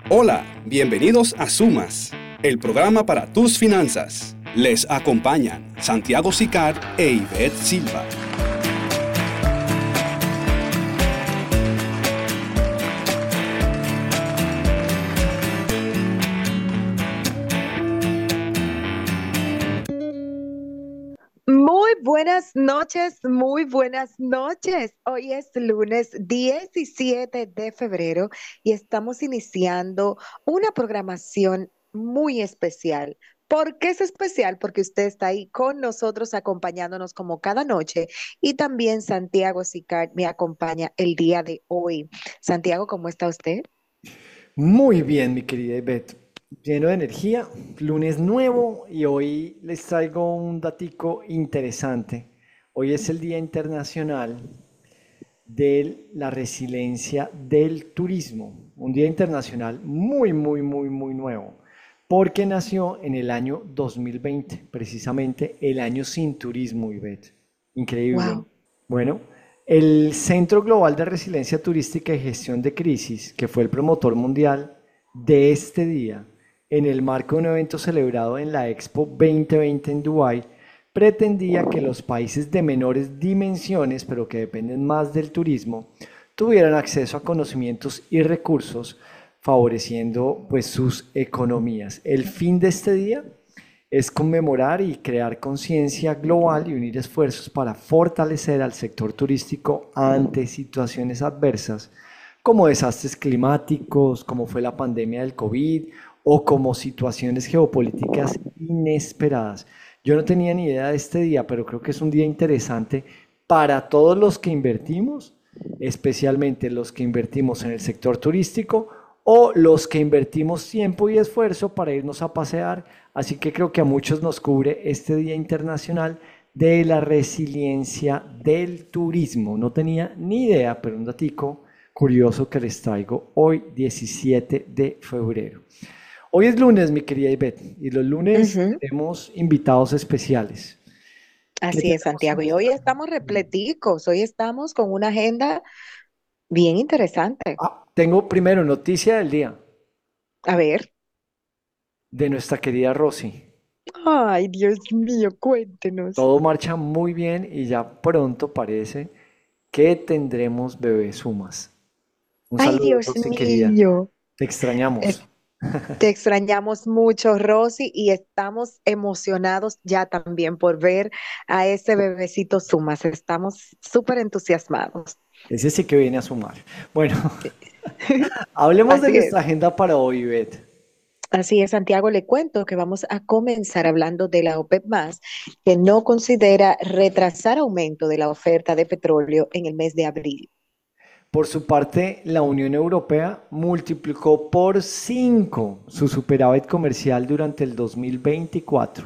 Hola, bienvenidos a Sumas, el programa para tus finanzas. Les acompañan Santiago Sicard e Ivette Silva. Muy buenas noches, muy buenas noches. Hoy es lunes 17 de febrero y estamos iniciando una programación muy especial. ¿Por qué es especial? Porque usted está ahí con nosotros acompañándonos como cada noche y también Santiago Sicard me acompaña el día de hoy. Santiago, ¿cómo está usted? Muy bien, mi querida Ivette. Lleno de energía, lunes nuevo y hoy les traigo un datico interesante. Hoy es el Día Internacional de la Resiliencia del Turismo, un día internacional muy nuevo, porque nació en el año 2020, precisamente el año sin turismo, Ivette. Increíble, ¿no? Wow. Bueno, el Centro Global de Resiliencia Turística y Gestión de Crisis, que fue el promotor mundial de este día, en el marco de un evento celebrado en la Expo 2020 en Dubái, pretendía que los países de menores dimensiones, pero que dependen más del turismo, tuvieran acceso a conocimientos y recursos, favoreciendo pues sus economías. El fin de este día es conmemorar y crear conciencia global y unir esfuerzos para fortalecer al sector turístico ante situaciones adversas como desastres climáticos, como fue la pandemia del COVID o como situaciones geopolíticas inesperadas. Yo no tenía ni idea de este día, pero creo que es un día interesante para todos los que invertimos, especialmente los que invertimos en el sector turístico o los que invertimos tiempo y esfuerzo para irnos a pasear. Así que creo que a muchos nos cubre este Día Internacional de la Resiliencia del Turismo. No tenía ni idea, pero un datico curioso que les traigo hoy, 17 de febrero. Hoy es lunes, mi querida Ivette, y los lunes Ujú. tenemos invitados especiales. ¿Qué Así es, tenemos Santiago. en Y hoy esta estamos semana? repleticos, hoy estamos con una agenda bien interesante. Tengo primero noticia del día A ver. de nuestra querida Rosy. Ay, Dios mío, cuéntenos. Todo marcha muy bien y ya pronto parece que tendremos bebé Sumas. Un Ay, saludo, Dios Rosy querida. mío. Te Eh, extrañamos. Te extrañamos mucho, Rosy, y estamos emocionados ya también por ver a ese bebecito Sumas. Estamos súper entusiasmados. Ese sí que viene a sumar. Bueno, hablemos de Así nuestra es. agenda para hoy, Beth. Así es, Santiago, le cuento que vamos a comenzar hablando de la OPEP+, que no considera retrasar aumento de la oferta de petróleo en el mes de abril. Por su parte, la Unión Europea multiplicó por 5 su superávit comercial durante el 2024.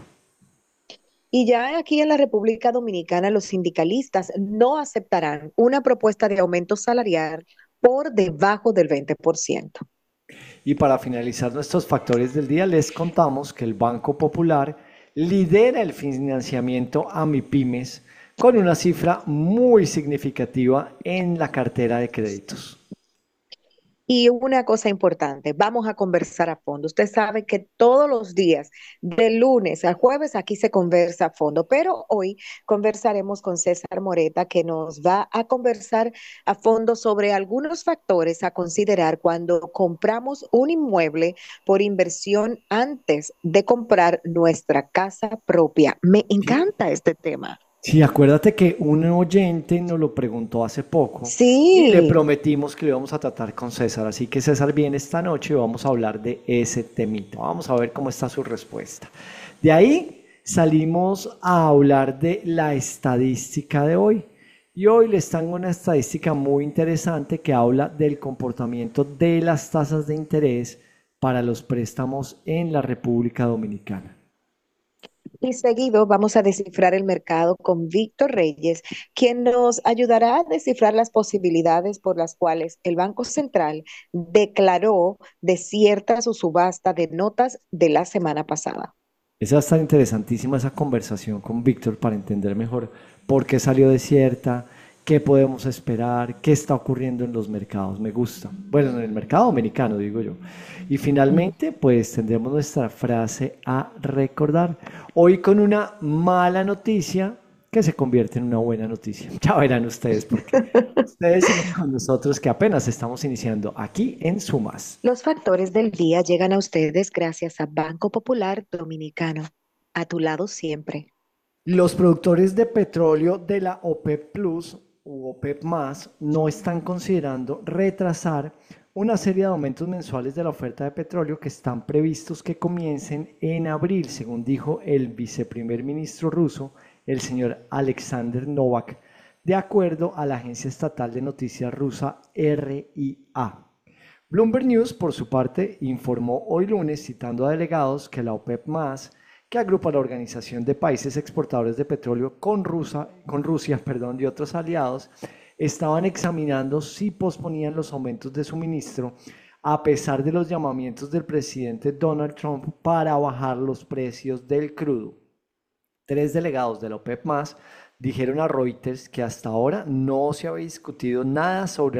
Y ya aquí en la República Dominicana, los sindicalistas no aceptarán una propuesta de aumento salarial por debajo del 20%. Y para finalizar nuestros factores del día, les contamos que el Banco Popular lidera el financiamiento a MIPYMES con una cifra muy significativa en la cartera de créditos. Y una cosa importante, vamos a conversar a fondo. Usted sabe que todos los días, de lunes a jueves, aquí se conversa a fondo, pero hoy conversaremos con César Moreta, que nos va a conversar a fondo sobre algunos factores a considerar cuando compramos un inmueble por inversión antes de comprar nuestra casa propia. Me Sí, encanta este tema. sí, acuérdate que un oyente nos lo preguntó hace poco y le Sí. prometimos que lo íbamos a tratar con César. Así que César viene esta noche y vamos a hablar de ese temita. Vamos a ver cómo está su respuesta. De ahí salimos a hablar de la estadística de hoy. Y hoy les tengo una estadística muy interesante que habla del comportamiento de las tasas de interés para los préstamos en la República Dominicana. Y seguido vamos a descifrar el mercado con Víctor Reyes, quien nos ayudará a descifrar las posibilidades por las cuales el Banco Central declaró desierta su subasta de notas de la semana pasada. Es va interesantísima esa conversación con Víctor para entender mejor por qué salió desierta, qué podemos esperar, qué está ocurriendo en los mercados. Me gusta. Bueno, en el mercado americano, digo yo. Y finalmente, pues tendremos nuestra frase a recordar. Hoy con una mala noticia que se convierte en una buena noticia. Ya verán ustedes por qué. Ustedes siguen con nosotros que apenas estamos iniciando aquí en Sumas. Los factores del día llegan a ustedes gracias a Banco Popular Dominicano. A tu lado siempre. Los productores de petróleo de la OPEP Plus u OPEP más no están considerando retrasar una serie de aumentos mensuales de la oferta de petróleo que están previstos que comiencen en abril, según dijo el viceprimer ministro ruso, el señor Alexander Novak, de acuerdo a la agencia estatal de noticias rusa RIA. Bloomberg News, por su parte, informó hoy lunes, citando a delegados, que la OPEP+, que agrupa la Organización de Países Exportadores de Petróleo con Rusia, y otros aliados, estaban examinando si posponían los aumentos de suministro a pesar de los llamamientos del presidente Donald Trump para bajar los precios del crudo. 3 delegados de la OPEP+, dijeron a Reuters que hasta ahora no se había discutido nada sobre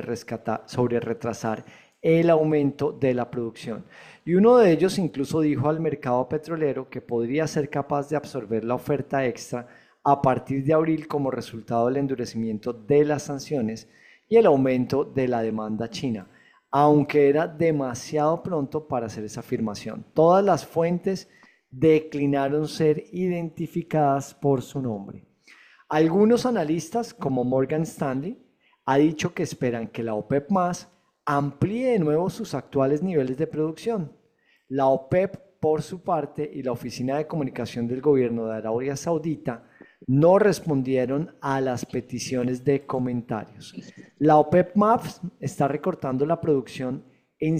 retrasar el aumento de la producción. Y uno de ellos incluso dijo al mercado petrolero que podría ser capaz de absorber la oferta extra a partir de abril como resultado del endurecimiento de las sanciones y el aumento de la demanda china, aunque era demasiado pronto para hacer esa afirmación. Todas las fuentes declinaron ser identificadas por su nombre. Algunos analistas, como Morgan Stanley, ha dicho que esperan que la OPEP+ amplíe de nuevo sus actuales niveles de producción. La OPEP, por su parte, y la Oficina de Comunicación del Gobierno de Arabia Saudita no respondieron a las peticiones de comentarios. La OPEP+ está recortando la producción en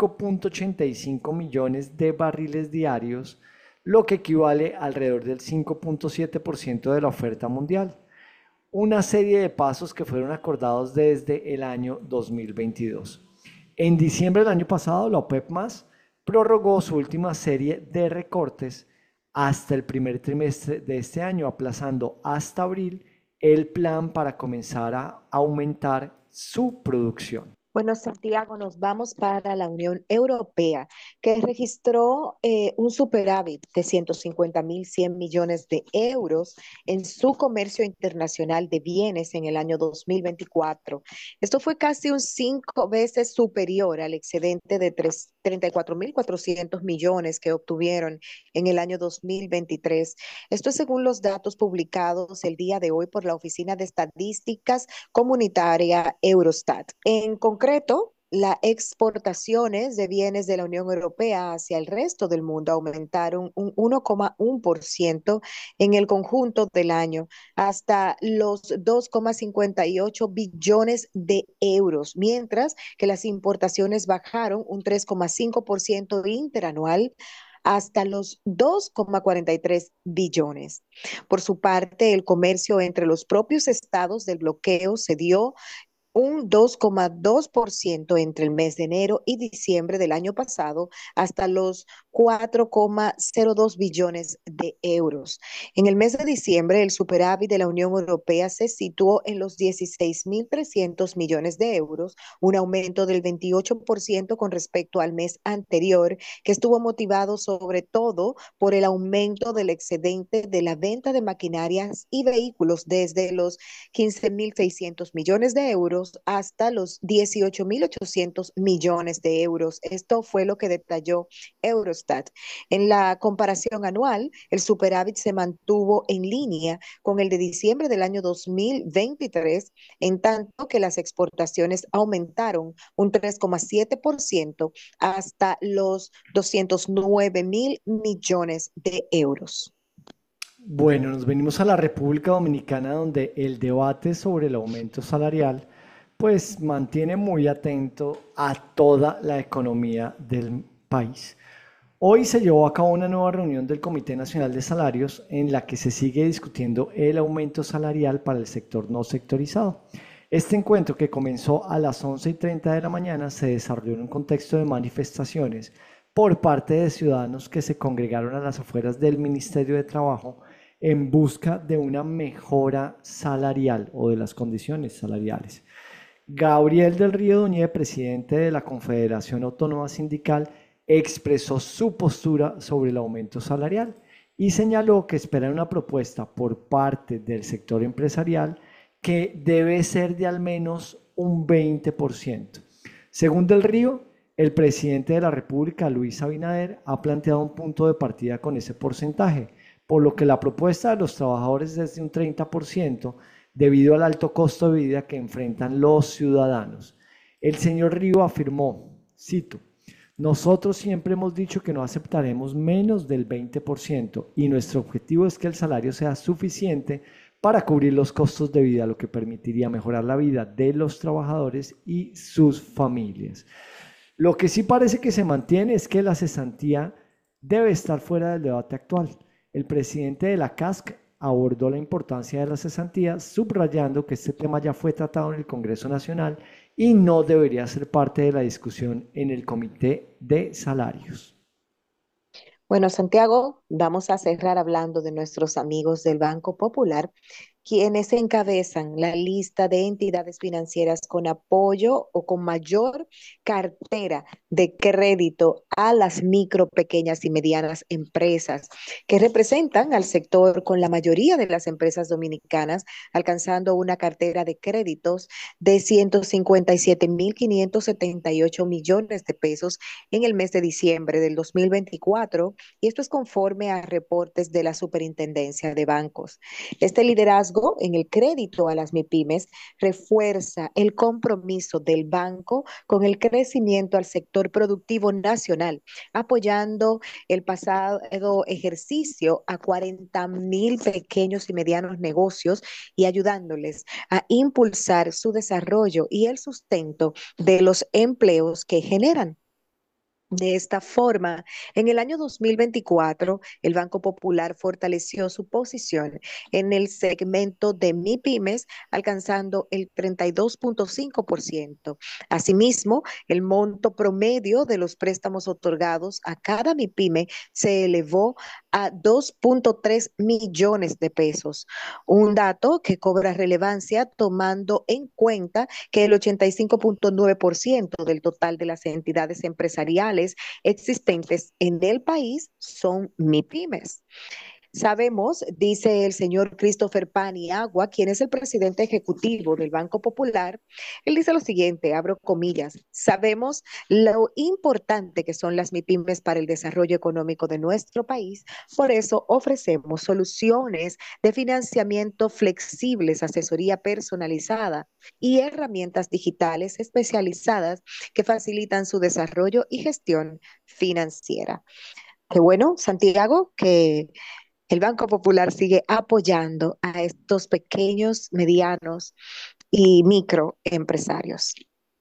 5.85 millones de barriles diarios, lo que equivale a alrededor del 5.7% de la oferta mundial. Una serie de pasos que fueron acordados desde el año 2022. En diciembre del año pasado, la OPEP+ prorrogó su última serie de recortes hasta el primer trimestre de este año, aplazando hasta abril el plan para comenzar a aumentar su producción. Bueno, Santiago, nos vamos para la Unión Europea, que registró un superávit de 150.100 millones de euros en su comercio internacional de bienes en el año 2024. Esto fue casi un 5 veces superior al excedente de 34.400 millones que obtuvieron en el año 2023. Esto es según los datos publicados el día de hoy por la Oficina de Estadísticas Comunitaria Eurostat. En concreto, las exportaciones de bienes de la Unión Europea hacia el resto del mundo aumentaron un 1,1% en el conjunto del año, hasta los 2,58 billones de euros, mientras que las importaciones bajaron un 3,5% interanual hasta los 2,43 billones. Por su parte, el comercio entre los propios estados del bloqueo se dio un 2,2% entre el mes de enero y diciembre del año pasado hasta los 4,02 billones de euros. En el mes de diciembre, el superávit de la Unión Europea se situó en los 16.300 millones de euros, un aumento del 28% con respecto al mes anterior, que estuvo motivado sobre todo por el aumento del excedente de la venta de maquinarias y vehículos desde los 15.600 millones de euros hasta los 18.800 millones de euros. Esto fue lo que detalló Eurostat. En la comparación anual, el superávit se mantuvo en línea con el de diciembre del año 2023, en tanto que las exportaciones aumentaron un 3,7% hasta los 209.000 millones de euros. Bueno, nos venimos a la República Dominicana, donde el debate sobre el aumento salarial pues mantiene muy atento a toda la economía del país. Hoy se llevó a cabo una nueva reunión del Comité Nacional de Salarios en la que se sigue discutiendo el aumento salarial para el sector no sectorizado. Este encuentro, que comenzó a las 11:30 de la mañana, se desarrolló en un contexto de manifestaciones por parte de ciudadanos que se congregaron a las afueras del Ministerio de Trabajo en busca de una mejora salarial o de las condiciones salariales. Gabriel del Río Doñé, presidente de la Confederación Autónoma Sindical, expresó su postura sobre el aumento salarial y señaló que espera una propuesta por parte del sector empresarial que debe ser de al menos un 20%. Según Del Río, el presidente de la República, Luis Abinader, ha planteado un punto de partida con ese porcentaje, por lo que la propuesta de los trabajadores es de un 30% debido al alto costo de vida que enfrentan los ciudadanos. El señor Río afirmó, cito, nosotros siempre hemos dicho que no aceptaremos menos del 20% y nuestro objetivo es que el salario sea suficiente para cubrir los costos de vida, lo que permitiría mejorar la vida de los trabajadores y sus familias. Lo que sí parece que se mantiene es que la cesantía debe estar fuera del debate actual. El presidente de la CASC abordó la importancia de la cesantía, subrayando que este tema ya fue tratado en el Congreso Nacional y no debería ser parte de la discusión en el Comité de Salarios. Bueno, Santiago, vamos a cerrar hablando de nuestros amigos del Banco Popular, quienes encabezan la lista de entidades financieras con apoyo o con mayor cartera de crédito a las micro, pequeñas y medianas empresas, que representan al sector con la mayoría de las empresas dominicanas, alcanzando una cartera de créditos de 157.578 millones de pesos en el mes de diciembre del 2024, y esto es conforme a reportes de la Superintendencia de Bancos. Este liderazgo en el crédito a las MIPYMES refuerza el compromiso del banco con el crecimiento al sector productivo nacional, apoyando el pasado ejercicio a 40.000 pequeños y medianos negocios y ayudándoles a impulsar su desarrollo y el sustento de los empleos que generan. De esta forma, en el año 2024, el Banco Popular fortaleció su posición en el segmento de MIPYMES, alcanzando el 32.5%. Asimismo, el monto promedio de los préstamos otorgados a cada MIPYME se elevó a 2.3 millones de pesos, un dato que cobra relevancia tomando en cuenta que el 85.9% del total de las entidades empresariales existentes en el país son MIPYMES. Sabemos, dice el señor Christopher Paniagua, quien es el presidente ejecutivo del Banco Popular, él dice lo siguiente, abro comillas, sabemos lo importante que son las MIPYMES para el desarrollo económico de nuestro país, por eso ofrecemos soluciones de financiamiento flexibles, asesoría personalizada y herramientas digitales especializadas que facilitan su desarrollo y gestión financiera. Qué bueno, Santiago, que el Banco Popular sigue apoyando a estos pequeños, medianos y microempresarios.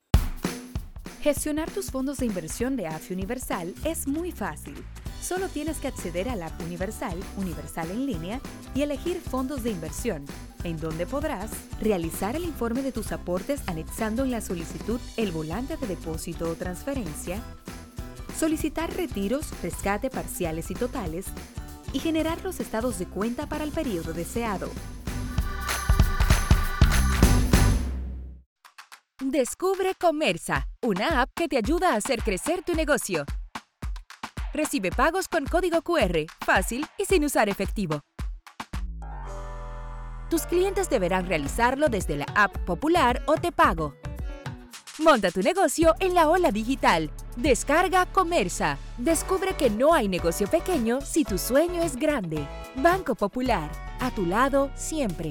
Gestionar tus fondos de inversión de AFI Universal es muy fácil. Solo tienes que acceder a la app Universal, Universal en línea, y elegir fondos de inversión, en donde podrás realizar el informe de tus aportes anexando en la solicitud el volante de depósito o transferencia, solicitar retiros, rescate parciales y totales, y generar los estados de cuenta para el periodo deseado. Descubre Comersa, una app que te ayuda a hacer crecer tu negocio. Recibe pagos con código QR, fácil y sin usar efectivo. Tus clientes deberán realizarlo desde la app Popular o Te Pago. Monta tu negocio en la ola digital. Descarga Comersa. Descubre que no hay negocio pequeño si tu sueño es grande. Banco Popular, a tu lado siempre.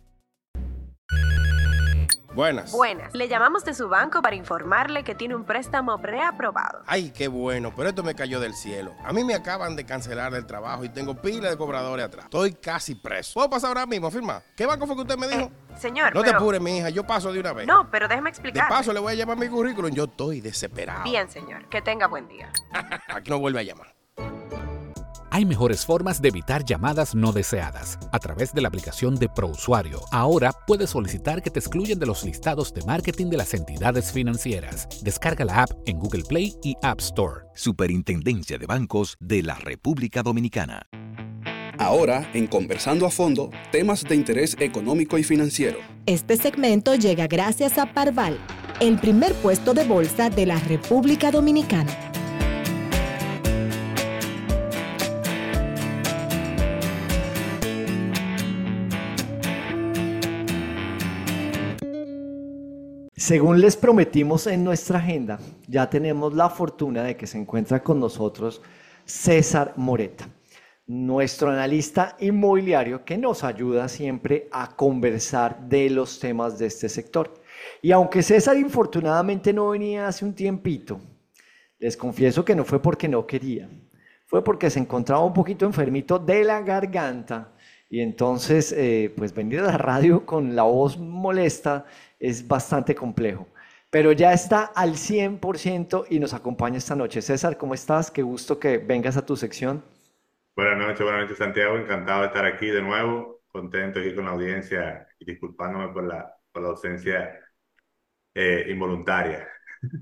Buenas. Buenas. Le llamamos de su banco para informarle que tiene un préstamo preaprobado. Ay, qué bueno, pero esto me cayó del cielo. A mí me acaban de cancelar del trabajo y tengo pila de cobradores atrás. Estoy casi preso. ¿Puedo pasar ahora mismo a firmar? ¿Qué banco fue que usted me dijo? Señor, No te apures, mi hija, yo paso de una vez. No, pero déjeme explicar. De paso le voy a llamar mi currículum, yo estoy desesperado. Bien, señor, que tenga buen día. Aquí no vuelve a llamar. Hay mejores formas de evitar llamadas no deseadas. A través de la aplicación de ProUsuario, ahora puedes solicitar que te excluyan de los listados de marketing de las entidades financieras. Descarga la app en Google Play y App Store. Superintendencia de Bancos de la República Dominicana. Ahora, en Conversando a Fondo, temas de interés económico y financiero. Este segmento llega gracias a Parval, el primer puesto de bolsa de la República Dominicana. Según les prometimos en nuestra agenda, ya tenemos la fortuna de que se encuentra con nosotros César Moreta, nuestro analista inmobiliario que nos ayuda siempre a conversar de los temas de este sector. Y aunque César infortunadamente no venía hace un tiempito, les confieso que no fue porque no quería, fue porque se encontraba un poquito enfermito de la garganta y entonces pues venir a la radio con la voz molesta es bastante complejo. Pero ya está al 100% y nos acompaña esta noche. César, ¿cómo estás? Qué gusto que vengas a tu sección. Buenas noches Santiago, encantado de estar aquí de nuevo, contento aquí con la audiencia y disculpándome por la ausencia involuntaria.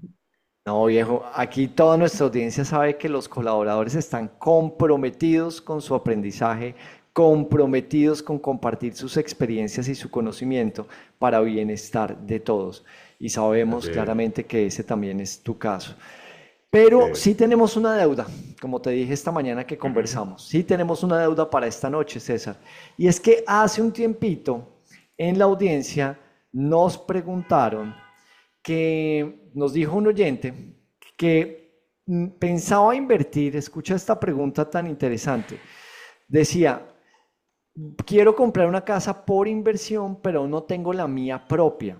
No, viejo, aquí toda nuestra audiencia sabe que los colaboradores están comprometidos con su aprendizaje, comprometidos con compartir sus experiencias y su conocimiento para bienestar de todos. Y sabemos claramente que ese también es tu caso. Pero sí tenemos una deuda, como te dije esta mañana que conversamos. Sí tenemos una deuda para esta noche, César. Y es que hace un tiempito en la audiencia nos preguntaron que nos dijo un oyente que pensaba invertir, escucha esta pregunta tan interesante, decía, quiero comprar una casa por inversión, pero no tengo la mía propia.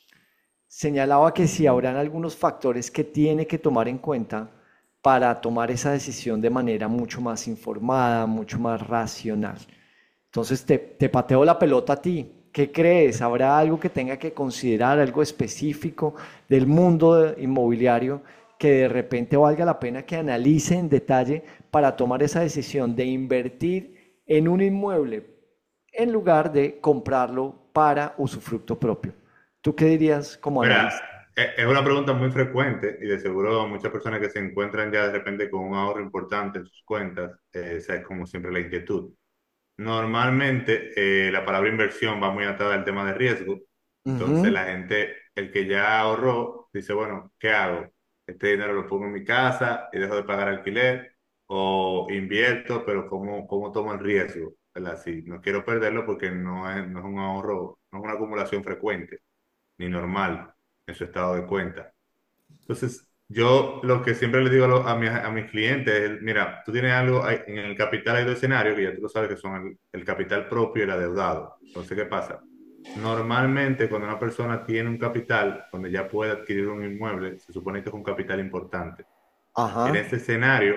Señalaba que sí habrán algunos factores que tiene que tomar en cuenta para tomar esa decisión de manera mucho más informada, mucho más racional. Entonces te pateo la pelota a ti. ¿Qué crees? ¿Habrá algo que tenga que considerar, algo específico del mundo inmobiliario que de repente valga la pena que analice en detalle para tomar esa decisión de invertir en un inmueble en lugar de comprarlo para usufructo propio? ¿Tú qué dirías como analista? Es una pregunta muy frecuente y de seguro muchas personas que se encuentran ya de repente con un ahorro importante en sus cuentas, esa es como siempre la inquietud. Normalmente la palabra inversión va muy atada al tema de riesgo. Entonces la gente, el que ya ahorró, dice, bueno, ¿qué hago? Este dinero lo pongo en mi casa y dejo de pagar alquiler o invierto, pero ¿cómo tomo el riesgo? ¿Verdad? Sí, no quiero perderlo porque no es un ahorro, no es una acumulación frecuente ni normal en su estado de cuenta. Entonces, yo lo que siempre les digo a mis clientes es, mira, tú tienes algo, en el capital hay dos escenarios que ya tú lo sabes que son el capital propio y el adeudado. Entonces, ¿qué pasa? Normalmente cuando una persona tiene un capital donde ya puede adquirir un inmueble, se supone que es un capital importante. En Ajá. este escenario,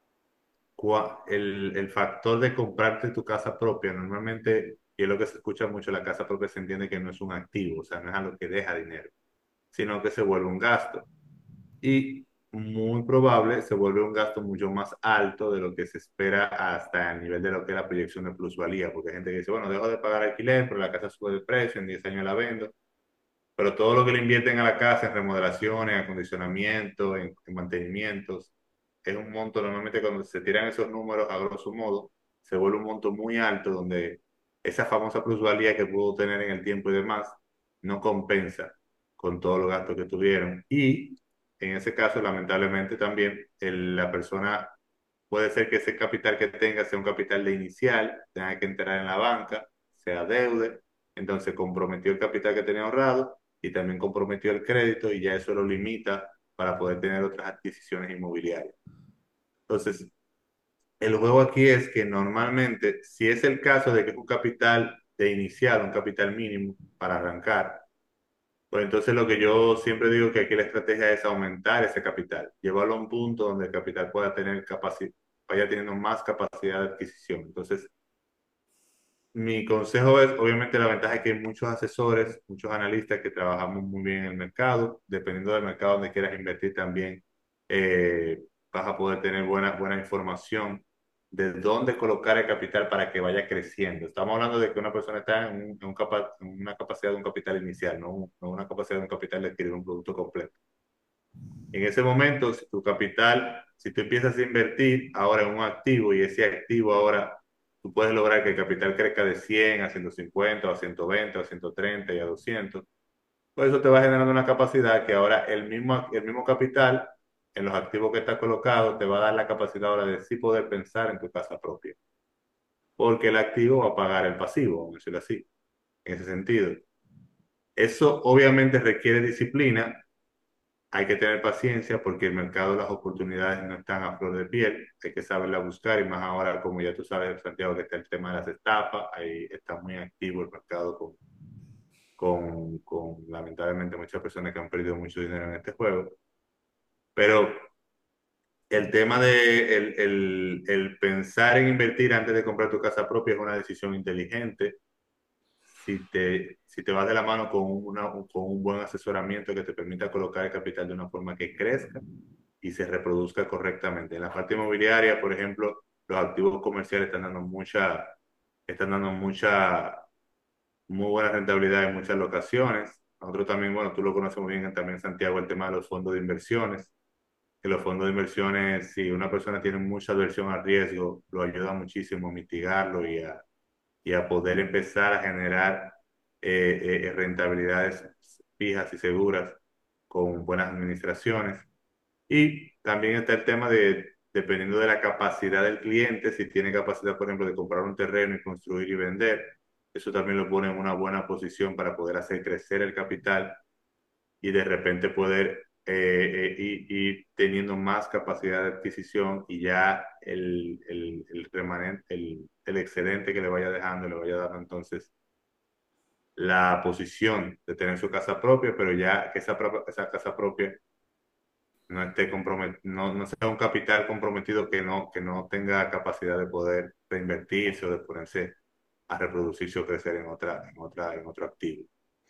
el factor de comprarte tu casa propia, normalmente, y es lo que se escucha mucho, la casa propia se entiende que no es un activo, o sea, no es algo que deja dinero, sino que se vuelve un gasto. Y muy probable se vuelve un gasto mucho más alto de lo que se espera hasta el nivel de lo que es la proyección de plusvalía, porque hay gente que dice, bueno, dejo de pagar alquiler, pero la casa sube de precio, en 10 años la vendo, pero todo lo que le invierten a la casa en remodelaciones, acondicionamiento, en mantenimientos, es un monto, normalmente cuando se tiran esos números a grosso modo, se vuelve un monto muy alto donde esa famosa plusvalía que pudo tener en el tiempo y demás no compensa con todos los gastos que tuvieron. Y en ese caso, lamentablemente también, la persona puede ser que ese capital que tenga sea un capital de inicial, tenga que entrar en la banca, sea deude, entonces comprometió el capital que tenía ahorrado y también comprometió el crédito y ya eso lo limita para poder tener otras adquisiciones inmobiliarias. Entonces, el juego aquí es que normalmente, si es el caso de que es un capital de inicial, un capital mínimo para arrancar, pues entonces lo que yo siempre digo que aquí la estrategia es aumentar ese capital, llevarlo a un punto donde el capital pueda tener vaya teniendo más capacidad de adquisición. Entonces, mi consejo es, obviamente la ventaja es que hay muchos asesores, muchos analistas que trabajamos muy bien en el mercado, dependiendo del mercado donde quieras invertir también, vas a poder tener buena información de dónde colocar el capital para que vaya creciendo. Estamos hablando de que una persona está en una capacidad de un capital inicial, no una capacidad de un capital de adquirir un producto completo. En ese momento, si tú empiezas a invertir ahora en un activo y ese activo ahora tú puedes lograr que el capital crezca de 100 a 150 o a 120 o a 130 y a 200. Pues eso te va generando una capacidad que ahora el mismo capital en los activos que está colocado te va a dar la capacidad ahora de sí poder pensar en tu casa propia. Porque el activo va a pagar el pasivo, vamos a decirlo así, en ese sentido. Eso obviamente requiere disciplina, hay que tener paciencia porque el mercado de las oportunidades no están a flor de piel, hay que saberla buscar y más ahora, como ya tú sabes, Santiago, que está el tema de las estafas, ahí está muy activo el mercado con lamentablemente muchas personas que han perdido mucho dinero en este juego. Pero el tema de el pensar en invertir antes de comprar tu casa propia es una decisión inteligente si te vas de la mano con un buen asesoramiento que te permita colocar el capital de una forma que crezca y se reproduzca correctamente. En la parte inmobiliaria, por ejemplo, los activos comerciales están dando mucha muy buena rentabilidad en muchas locaciones. Nosotros también, bueno, tú lo conoces muy bien también, Santiago, el tema de los fondos de inversiones. Que los fondos de inversiones, si una persona tiene mucha aversión al riesgo, lo ayuda muchísimo a mitigarlo y a poder empezar a generar rentabilidades fijas y seguras con buenas administraciones. Y también está el tema de, dependiendo de la capacidad del cliente, si tiene capacidad, por ejemplo, de comprar un terreno y construir y vender, eso también lo pone en una buena posición para poder hacer crecer el capital y de repente poder ir teniendo más capacidad de adquisición y ya el remanente, el excedente que le vaya dejando, le vaya dando entonces la posición de tener su casa propia, pero ya que esa casa propia no esté no sea un capital comprometido que no tenga capacidad de poder reinvertirse o de ponerse a reproducirse o crecer en otro activo.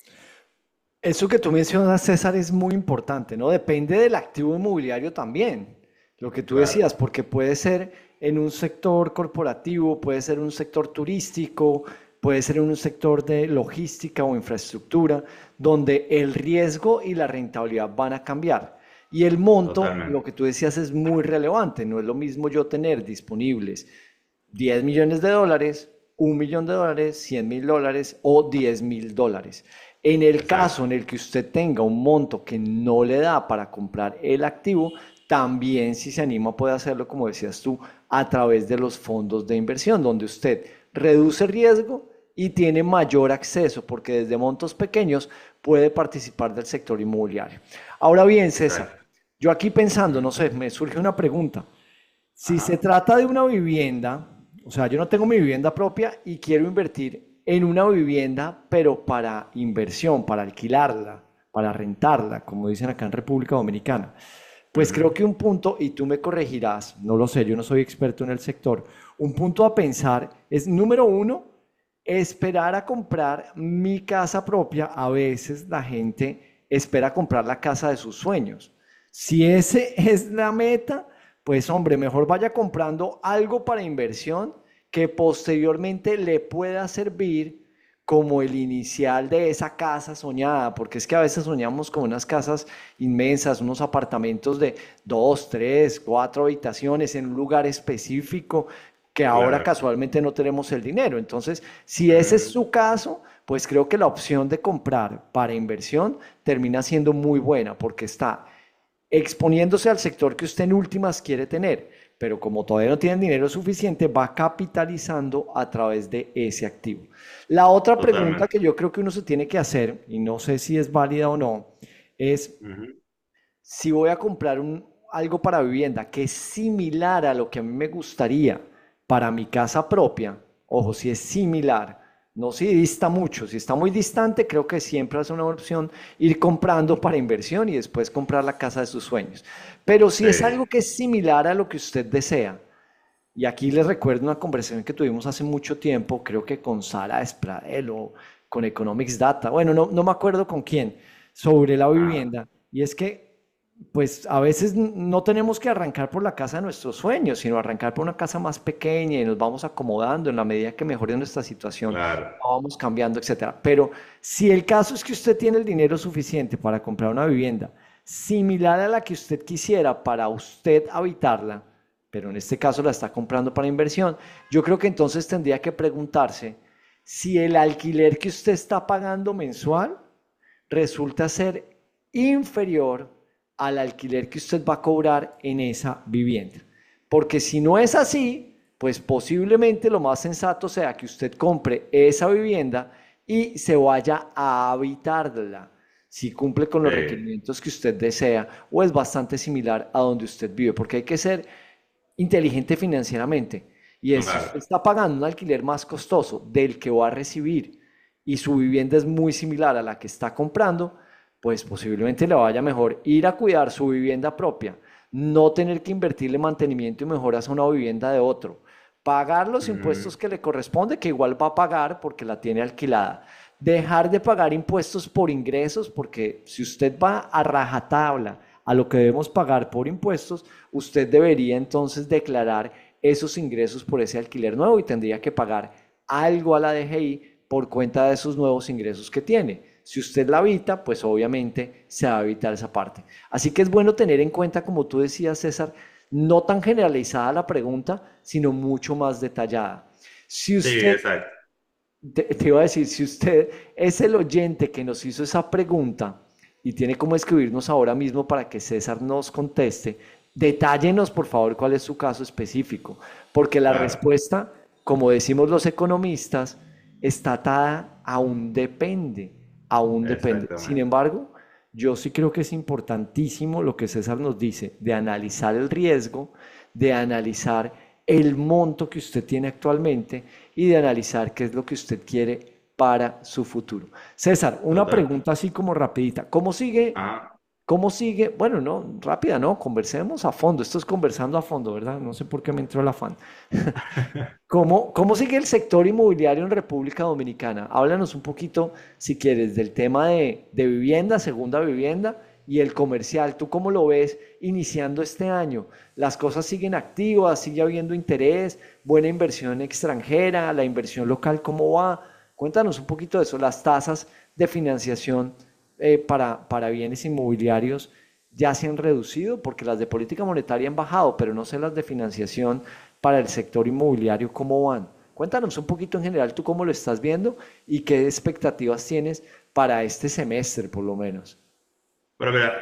Eso que tú mencionas, César, es muy importante, ¿no? Depende del activo inmobiliario también, lo que tú decías, Claro, porque puede ser en un sector corporativo, puede ser en un sector turístico, puede ser en un sector de logística o infraestructura, donde el riesgo y la rentabilidad van a cambiar. Y el monto, lo totalmente. que tú decías, es muy relevante. No es lo mismo yo tener disponibles 10 millones de dólares, 1 millón de dólares, 100.000 dólares o 10.000 dólares. En el caso Exacto, en el que usted tenga un monto que no le da para comprar el activo, también si se anima puede hacerlo, como decías tú, a través de los fondos de inversión, donde usted reduce riesgo y tiene mayor acceso, porque desde montos pequeños puede participar del sector inmobiliario. Ahora bien, César, exacto. yo aquí pensando, no Ujú. sé, me surge una pregunta. Si se Ajá. trata de una vivienda, o sea, yo no tengo mi vivienda propia y quiero invertir en una vivienda, pero para inversión, para alquilarla, para rentarla, como dicen acá en República Dominicana, pues creo Ujú. que un punto, y tú me corregirás, no lo sé, yo no soy experto en el sector, un punto a pensar es, número uno, esperar a comprar mi casa propia. A veces la gente espera comprar la casa de sus sueños. Si ese es la meta, pues hombre, mejor vaya comprando algo para inversión que posteriormente le pueda servir como el inicial de esa casa soñada, porque es que a veces soñamos con unas casas inmensas, unos apartamentos de 2, 3, 4 habitaciones en un lugar específico que ahora Claro. casualmente no tenemos el dinero. Entonces, si ese es Ujú. su caso, pues creo que la opción de comprar para inversión termina siendo muy buena porque está exponiéndose al sector que usted en últimas quiere tener, pero como todavía no tiene dinero suficiente, va capitalizando a través de ese activo. La otra pregunta Totalmente. que yo creo que uno se tiene que hacer, y no sé si es válida o no, es Ujú. si voy a comprar algo para vivienda que es similar a lo que a mí me gustaría para mi casa propia, ojo, si es similar, no si dista mucho, si está muy distante, creo que siempre es una opción ir comprando para inversión y después comprar la casa de sus sueños. Pero si es algo Sí. que es similar a lo que usted desea, y aquí les recuerdo una conversación que tuvimos hace mucho tiempo, creo que con Sara Espradel o con Economics Data, bueno, no me acuerdo con quién, sobre la Ajá. vivienda. Y es que, pues a veces no tenemos que arrancar por la casa de nuestros sueños, sino arrancar por una casa más pequeña y nos vamos acomodando en la medida que mejore nuestra situación, Claro. vamos cambiando, etcétera. Pero si el caso es que usted tiene el dinero suficiente para comprar una vivienda similar a la que usted quisiera para usted habitarla, pero en este caso la está comprando para inversión, yo creo que entonces tendría que preguntarse si el alquiler que usted está pagando mensual resulta ser inferior al alquiler que usted va a cobrar en esa vivienda. Porque si no es así, pues posiblemente lo más sensato sea que usted compre esa vivienda y se vaya a habitarla, si cumple con los requerimientos que usted desea o es bastante similar a donde usted vive, porque hay que ser inteligente financieramente. Y es, si usted Claro. está pagando un alquiler más costoso del que va a recibir y su vivienda es muy similar a la que está comprando, pues posiblemente le vaya mejor ir a cuidar su vivienda propia, no tener que invertirle mantenimiento y mejoras a una vivienda de otro, pagar los impuestos Ujú. que le corresponde, que igual va a pagar porque la tiene alquilada, dejar de pagar impuestos por ingresos, porque si usted va a rajatabla a lo que debemos pagar por impuestos, usted debería entonces declarar esos ingresos por ese alquiler nuevo y tendría que pagar algo a la DGI por cuenta de esos nuevos ingresos que tiene. Si usted la habita, pues obviamente se va a evitar esa parte. Así que es bueno tener en cuenta, como tú decías, César, no tan generalizada la pregunta, sino mucho más detallada. Si Sí, usted, exacto. te iba a decir, si usted es el oyente que nos hizo esa pregunta y tiene como escribirnos ahora mismo para que César nos conteste, detállenos por favor cuál es su caso específico, porque la Claro, respuesta, como decimos los economistas, está atada a un depende, a un depende. Sin exactamente. embargo, yo sí creo que es importantísimo lo que César nos dice, de analizar el riesgo, de analizar el monto que usted tiene actualmente y de analizar qué es lo que usted quiere para su futuro. César, una Total. pregunta así como rapidita. ¿Cómo sigue? Ah, ¿Cómo sigue? Bueno, no, rápida, no, conversemos a fondo. Esto es conversando a fondo, ¿verdad? No sé por qué me entró el afán. ¿Cómo sigue el sector inmobiliario en República Dominicana? Háblanos un poquito, si quieres, del tema de vivienda, segunda vivienda y el comercial. ¿Tú cómo lo ves iniciando este año? ¿Las cosas siguen activas? ¿Sigue habiendo interés? ¿Buena inversión extranjera? ¿La inversión local cómo va? Cuéntanos un poquito de eso. Las tasas de financiación para bienes inmobiliarios ya se han reducido porque las de política monetaria han bajado, pero no sé las de financiación para el sector inmobiliario cómo van. Cuéntanos un poquito en general tú cómo lo estás viendo y qué expectativas tienes para este semestre por lo menos. pero mira,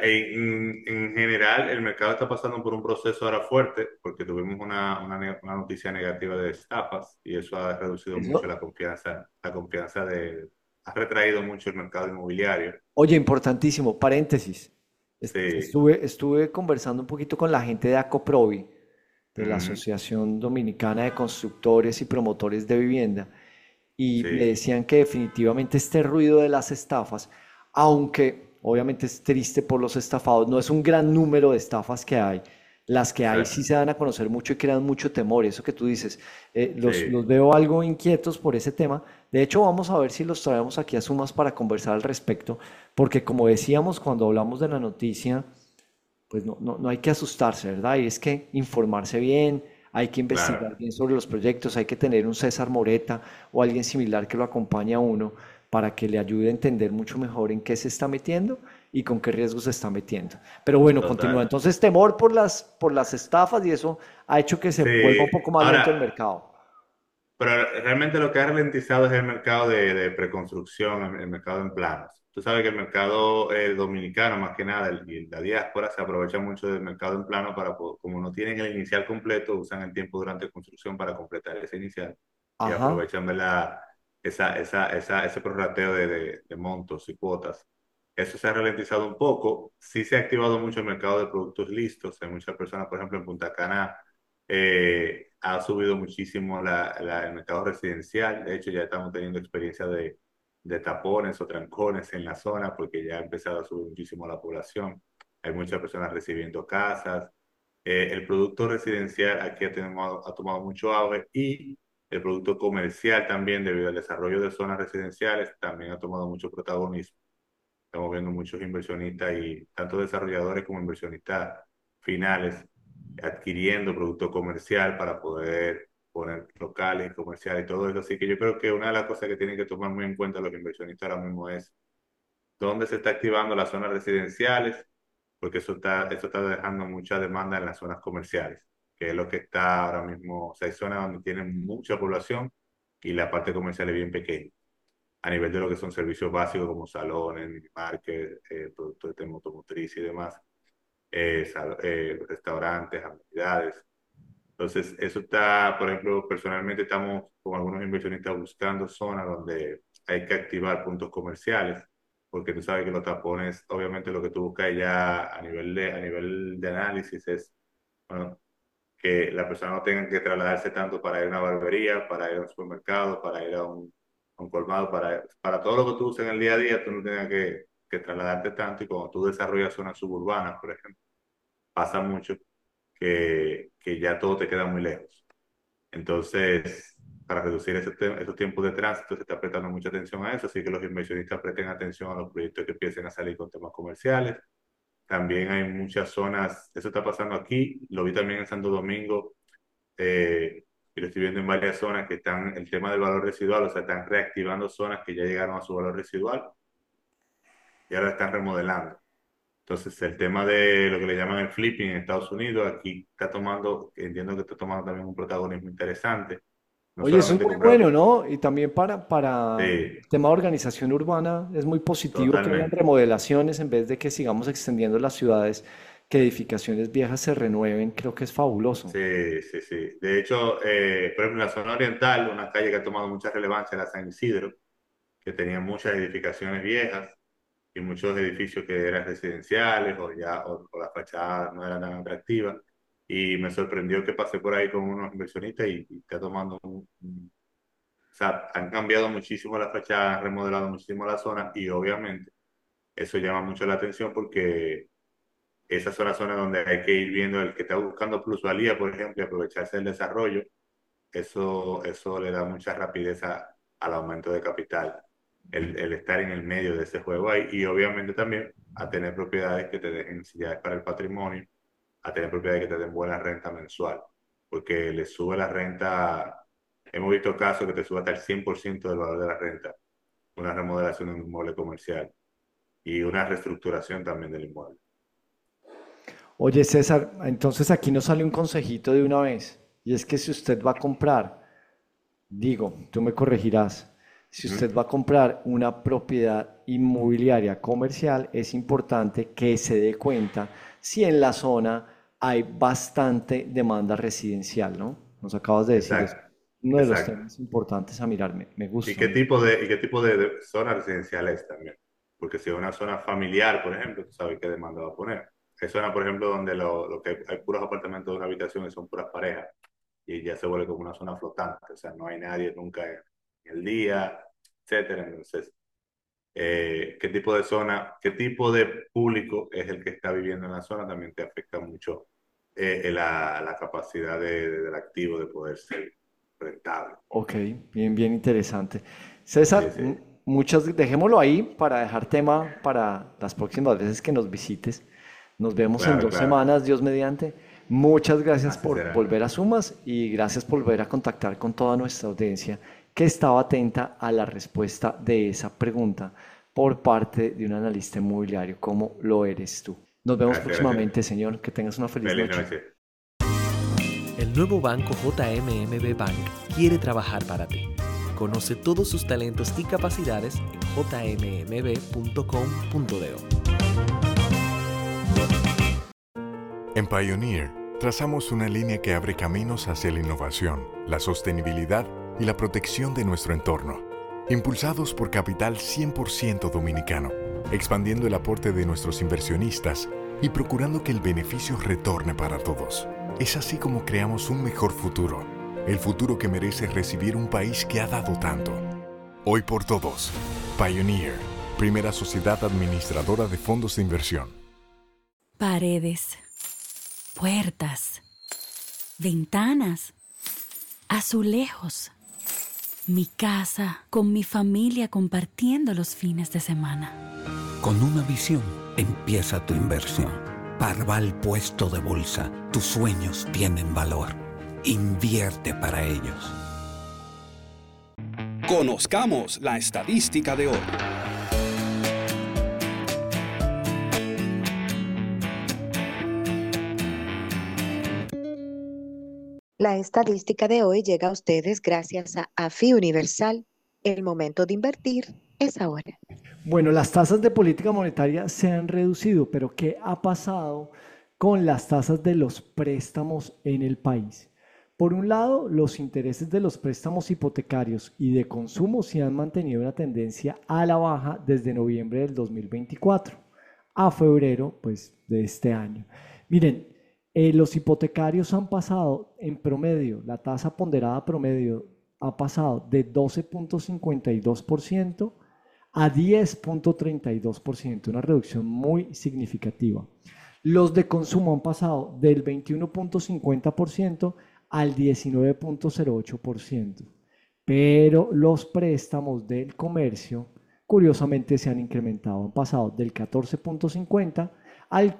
en general el mercado está pasando por un proceso ahora fuerte porque tuvimos una noticia negativa de estafas y eso ha reducido mucho Eso, la confianza ha retraído mucho el mercado inmobiliario. oye, importantísimo, paréntesis. Sí. Estuve conversando un poquito con la gente de Acoprovi, de la Ujú. Asociación Dominicana de Constructores y Promotores de Vivienda, y me Sí, decían que definitivamente este ruido de las estafas, aunque obviamente es triste por los estafados, no es un gran número de estafas que hay. Las que hay sí exacto. se dan a conocer mucho y crean mucho temor. Eso que tú dices, los Sí, veo algo inquietos por ese tema. De hecho, vamos a ver si los traemos aquí a Sumas para conversar al respecto, porque como decíamos cuando hablamos de la noticia, pues no hay que asustarse, ¿verdad? Y es que informarse bien, hay que investigar claro. bien sobre los proyectos, hay que tener un César Moreta o alguien similar que lo acompañe a uno para que le ayude a entender mucho mejor en qué se está metiendo y con qué riesgos se está metiendo. Pero bueno, continúa. Total. Entonces, temor por las estafas y eso ha hecho que se Sí, vuelva un poco más lento el ahora, mercado. pero realmente lo que ha ralentizado es el mercado de preconstrucción, el mercado en planos. Tú sabes que el mercado dominicano, más que nada, y la diáspora, se aprovecha mucho del mercado en plano para, como no tienen el inicial completo, usan el tiempo durante construcción para completar ese inicial y Ajá. aprovechan, ¿verdad? Ese prorrateo de montos y cuotas. Eso se ha ralentizado un poco. Sí se ha activado mucho el mercado de productos listos. Hay muchas personas, por ejemplo, en Punta Cana ha subido muchísimo el mercado residencial. De hecho, ya estamos teniendo experiencia de tapones o trancones en la zona porque ya ha empezado a subir muchísimo la población. Hay muchas personas recibiendo casas. El producto residencial aquí ha tomado mucho auge y el producto comercial también, debido al desarrollo de zonas residenciales, también ha tomado mucho protagonismo. Estamos viendo muchos inversionistas y tanto desarrolladores como inversionistas finales adquiriendo producto comercial para poder poner locales, comerciales y todo eso. Así que yo creo que una de las cosas que tienen que tomar muy en cuenta los inversionistas ahora mismo es dónde se está activando las zonas residenciales, porque eso está dejando mucha demanda en las zonas comerciales. que es lo que está ahora mismo. O sea, hay zonas donde tienen mucha población y la parte comercial es bien pequeña, a nivel de lo que son servicios básicos como salones, minimarket, productos de tema automotriz y demás, restaurantes, amenidades. Entonces, eso está, por ejemplo, personalmente estamos con algunos inversionistas buscando zonas donde hay que activar puntos comerciales, porque tú sabes que los tapones, obviamente lo que tú buscas ya a nivel de análisis es, bueno, que la persona no tenga que trasladarse tanto para ir a una barbería, para ir a un supermercado, para ir a un colmado, para todo lo que tú usas en el día a día, tú no tengas que trasladarte tanto. Y cuando tú desarrollas zonas suburbanas, por ejemplo, pasa mucho que ya todo te queda muy lejos. Entonces, para reducir esos tiempos de tránsito, se está prestando mucha atención a eso, así que los inversionistas presten atención a los proyectos que empiecen a salir con temas comerciales. También hay muchas zonas, eso está pasando aquí, lo vi también en Santo Domingo, y lo estoy viendo en varias zonas que están, el tema del valor residual, o sea, están reactivando zonas que ya llegaron a su valor residual y ahora están remodelando. Entonces, el tema de lo que le llaman el flipping en Estados Unidos, aquí entiendo que está tomando también un protagonismo interesante. No Oye, eso es solamente muy comprar. bueno, ¿no? Y también para Sí, el tema de organización urbana es muy positivo que hayan totalmente. remodelaciones en vez de que sigamos extendiendo las ciudades, que edificaciones viejas se renueven, creo que es fabuloso. Sí, sí, sí. De hecho, por ejemplo, en la zona oriental, una calle que ha tomado mucha relevancia es la San Isidro, que tenía muchas edificaciones viejas y muchos edificios que eran residenciales o las fachadas no eran tan atractivas. Y me sorprendió que pasé por ahí con unos inversionistas y está tomando o sea, han cambiado muchísimo la fachada, han remodelado muchísimo la zona y obviamente eso llama mucho la atención porque esas son las zonas donde hay que ir viendo el que está buscando plusvalía, por ejemplo, y aprovecharse del desarrollo. Eso le da mucha rapidez al aumento de capital, el estar en el medio de ese juego ahí y obviamente también a tener propiedades que te den, si ya es para el patrimonio, a tener propiedades que te den buena renta mensual, porque le sube la renta, hemos visto casos que te sube hasta el 100% del valor de la renta, una remodelación de un inmueble comercial y una reestructuración también del inmueble. Oye, César, entonces aquí nos sale un consejito de una vez, y es que si usted va a comprar, digo, tú me corregirás, si Ujú. usted va a comprar una propiedad inmobiliaria comercial, es importante que se dé cuenta si en la zona hay bastante demanda residencial, ¿no? Nos acabas de decir eso. Exacto, Uno de los exacto. temas importantes a mirar, me ¿Y gusta. qué tipo de zona residencial es también? Porque si es una zona familiar, por ejemplo, tú sabes qué demanda va a poner. Hay zonas, por ejemplo, donde lo que hay puros apartamentos de una habitación y son puras parejas y ya se vuelve como una zona flotante, o sea, no hay nadie nunca en el día, etcétera. Entonces, qué tipo de público es el que está viviendo en la zona también te afecta mucho la capacidad del activo de poder ser rentable. Ok, bien, bien interesante. Sí, César, sí. dejémoslo ahí para dejar tema para las próximas veces que nos visites. Nos vemos en Claro, dos claro. semanas, Dios mediante. Muchas gracias Así por será. volver a Sumas y gracias por volver a contactar con toda nuestra audiencia que estaba atenta a la respuesta de esa pregunta por parte de un analista inmobiliario como lo eres tú. Nos vemos Gracias, gracias. próximamente, señor. Que tengas una feliz Feliz noche. noche. El nuevo banco JMMB Bank quiere trabajar para ti. Conoce todos sus talentos y capacidades en jmmb.com.do. En Pioneer, trazamos una línea que abre caminos hacia la innovación, la sostenibilidad y la protección de nuestro entorno, impulsados por capital 100% dominicano, expandiendo el aporte de nuestros inversionistas y procurando que el beneficio retorne para todos. Es así como creamos un mejor futuro, el futuro que merece recibir un país que ha dado tanto. Hoy por todos, Pioneer, primera sociedad administradora de fondos de inversión. Paredes, puertas, ventanas, azulejos. Mi casa con mi familia compartiendo los fines de semana. Con una visión empieza tu inversión. Parval Puesto de Bolsa. Tus sueños tienen valor. Invierte para ellos. Conozcamos la estadística de hoy. La estadística de hoy llega a ustedes gracias a AFI Universal. El momento de invertir es ahora. Bueno, las tasas de política monetaria se han reducido, pero ¿qué ha pasado con las tasas de los préstamos en el país? Por un lado, los intereses de los préstamos hipotecarios y de consumo se han mantenido una tendencia a la baja desde noviembre del 2024 a febrero, pues, de este año. Miren, los hipotecarios han pasado en promedio, la tasa ponderada promedio ha pasado de 12.52% a 10.32%, una reducción muy significativa. Los de consumo han pasado del 21.50% al 19.08%, pero los préstamos del comercio, curiosamente, se han incrementado, han pasado del 14.50% al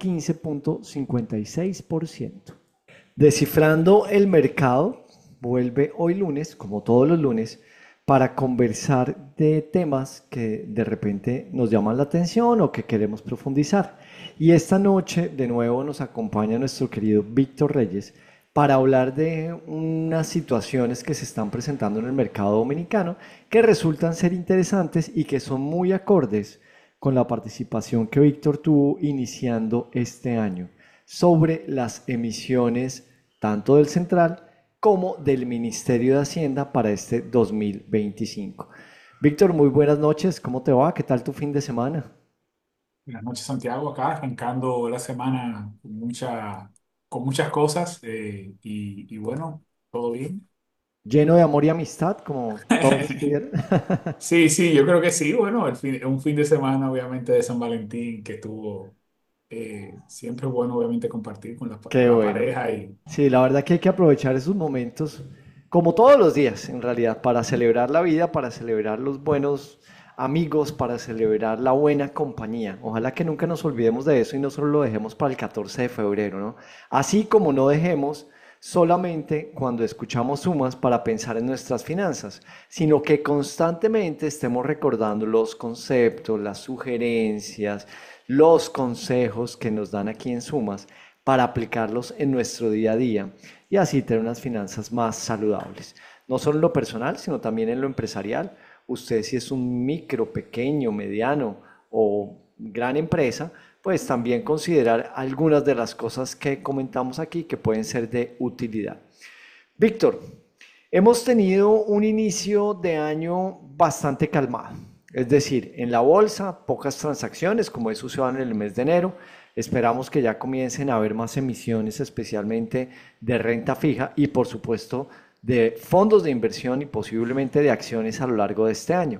15.56%. Descifrando el mercado vuelve hoy lunes, como todos los lunes, para conversar de temas que de repente nos llaman la atención o que queremos profundizar. Y esta noche de nuevo nos acompaña nuestro querido Víctor Reyes para hablar de unas situaciones que se están presentando en el mercado dominicano que resultan ser interesantes y que son muy acordes con la participación que Víctor tuvo iniciando este año sobre las emisiones tanto del Central como del Ministerio de Hacienda para este 2025. Víctor, muy buenas noches, ¿cómo te va? ¿Qué tal tu fin de semana? Buenas noches, Santiago, acá arrancando la semana con muchas cosas y bueno, todo bien. Lleno de amor y amistad, como todos estuvieron. Sí, sí, yo creo que sí. Bueno, un fin de semana obviamente de San Valentín que estuvo siempre bueno obviamente compartir con Qué la bueno. pareja y Sí, la verdad que hay que aprovechar esos momentos, como todos los días, en realidad, para celebrar la vida, para celebrar los buenos amigos, para celebrar la buena compañía. Ojalá que nunca nos olvidemos de eso y no solo lo dejemos para el 14 de febrero, ¿no? Así como no dejemos solamente cuando escuchamos sumas para pensar en nuestras finanzas, sino que constantemente estemos recordando los conceptos, las sugerencias, los consejos que nos dan aquí en Sumas para aplicarlos en nuestro día a día y así tener unas finanzas más saludables. No solo en lo personal, sino también en lo empresarial. Usted, si es un micro, pequeño, mediano o gran empresa, pues también considerar algunas de las cosas que comentamos aquí que pueden ser de utilidad. Víctor, hemos tenido un inicio de año bastante calmado. Es decir, en la bolsa, pocas transacciones, como eso se va en el mes de enero. Esperamos que ya comiencen a haber más emisiones, especialmente de renta fija y, por supuesto, de fondos de inversión y posiblemente de acciones a lo largo de este año.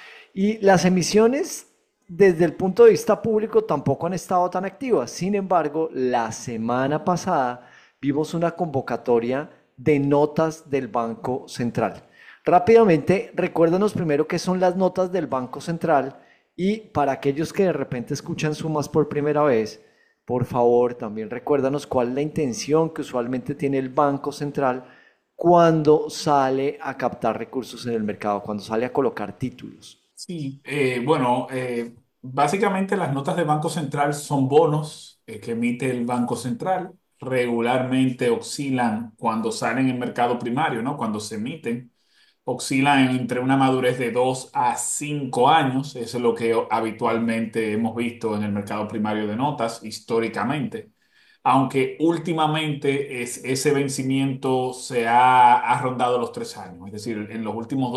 Y las emisiones, desde el punto de vista público, tampoco han estado tan activas. Sin embargo, la semana pasada vimos una convocatoria de notas del Banco Central. Rápidamente, recuérdanos primero qué son las notas del Banco Central y para aquellos que de repente escuchan Sumas por primera vez, por favor, también recuérdanos cuál es la intención que usualmente tiene el Banco Central cuando sale a captar recursos en el mercado, cuando sale a colocar títulos. sí, bueno, básicamente las notas del Banco Central son bonos que emite el Banco Central. Regularmente oscilan cuando salen en el mercado primario, ¿no? Cuando se emiten oscilan entre una madurez de 2 a 5 años. Eso es lo que habitualmente hemos visto en el mercado primario de notas históricamente. Aunque últimamente ese vencimiento ha rondado los 3 años. Es decir, en los últimos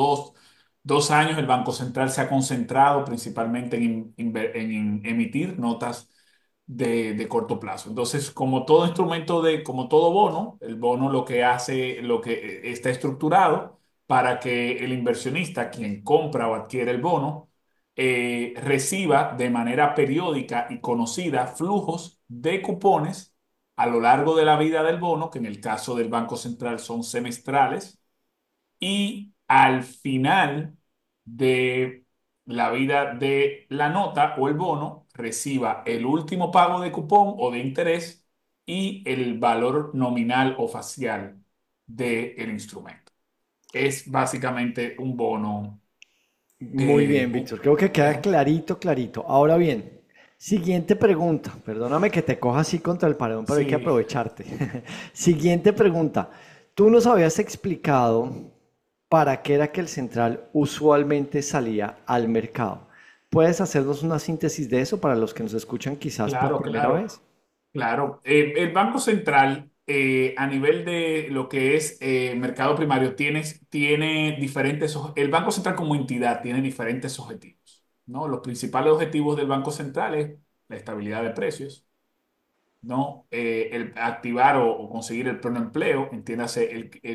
dos años el Banco Central se ha concentrado principalmente en emitir notas de corto plazo. Entonces, como todo instrumento como todo bono, el bono lo que hace, lo que está estructurado para que el inversionista, quien compra o adquiere el bono, reciba de manera periódica y conocida flujos de cupones a lo largo de la vida del bono, que en el caso del Banco Central son semestrales, y al final de la vida de la nota o el bono reciba el último pago de cupón o de interés y el valor nominal o facial del instrumento. Es básicamente un bono. Muy bien, Víctor. Creo que queda clarito, clarito. Ahora bien, siguiente pregunta. Perdóname que te coja así contra el paredón, pero hay que aprovecharte. Siguiente pregunta. Tú nos habías explicado para qué era que el central usualmente salía al mercado. ¿Puedes hacernos una síntesis de eso para los que nos escuchan quizás por Claro, primera claro, vez? claro. El Banco Central, a nivel de lo que es mercado primario, tiene diferentes, el Banco Central como entidad tiene diferentes objetivos, ¿no? Los principales objetivos del Banco Central es la estabilidad de precios, ¿no? El activar o conseguir el pleno empleo, entiéndase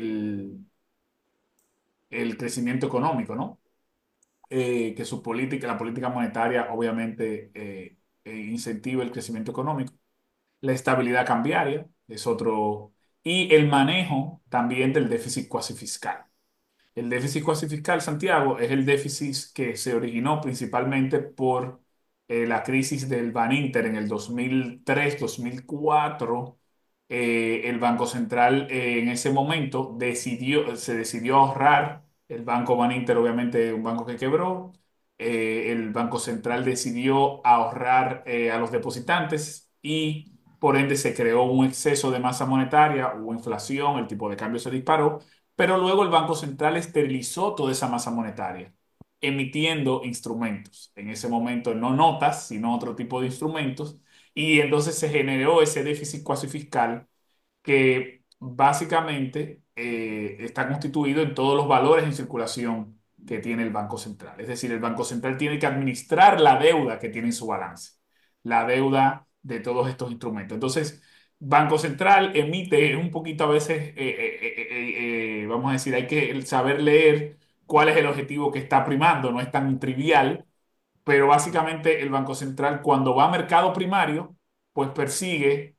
el crecimiento económico, ¿no? Que su política, la política monetaria, obviamente, incentiva el crecimiento económico. La estabilidad cambiaria es otro, y el manejo también del déficit cuasi fiscal. El déficit cuasi fiscal, Santiago, es el déficit que se originó principalmente por la crisis del Baninter en el 2003-2004. El Banco Central en ese momento se decidió ahorrar. El Banco Baninter, obviamente, un banco que quebró. El Banco Central decidió ahorrar a los depositantes y por ende se creó un exceso de masa monetaria, hubo inflación, el tipo de cambio se disparó, pero luego el Banco Central esterilizó toda esa masa monetaria, emitiendo instrumentos. En ese momento no notas, sino otro tipo de instrumentos, y entonces se generó ese déficit cuasi fiscal que básicamente está constituido en todos los valores en circulación que tiene el Banco Central. Es decir, el Banco Central tiene que administrar la deuda que tiene en su balance, la deuda de todos estos instrumentos. Entonces, Banco Central emite un poquito a veces, vamos a decir, hay que saber leer cuál es el objetivo que está primando, no es tan trivial, pero básicamente el Banco Central cuando va a mercado primario, pues persigue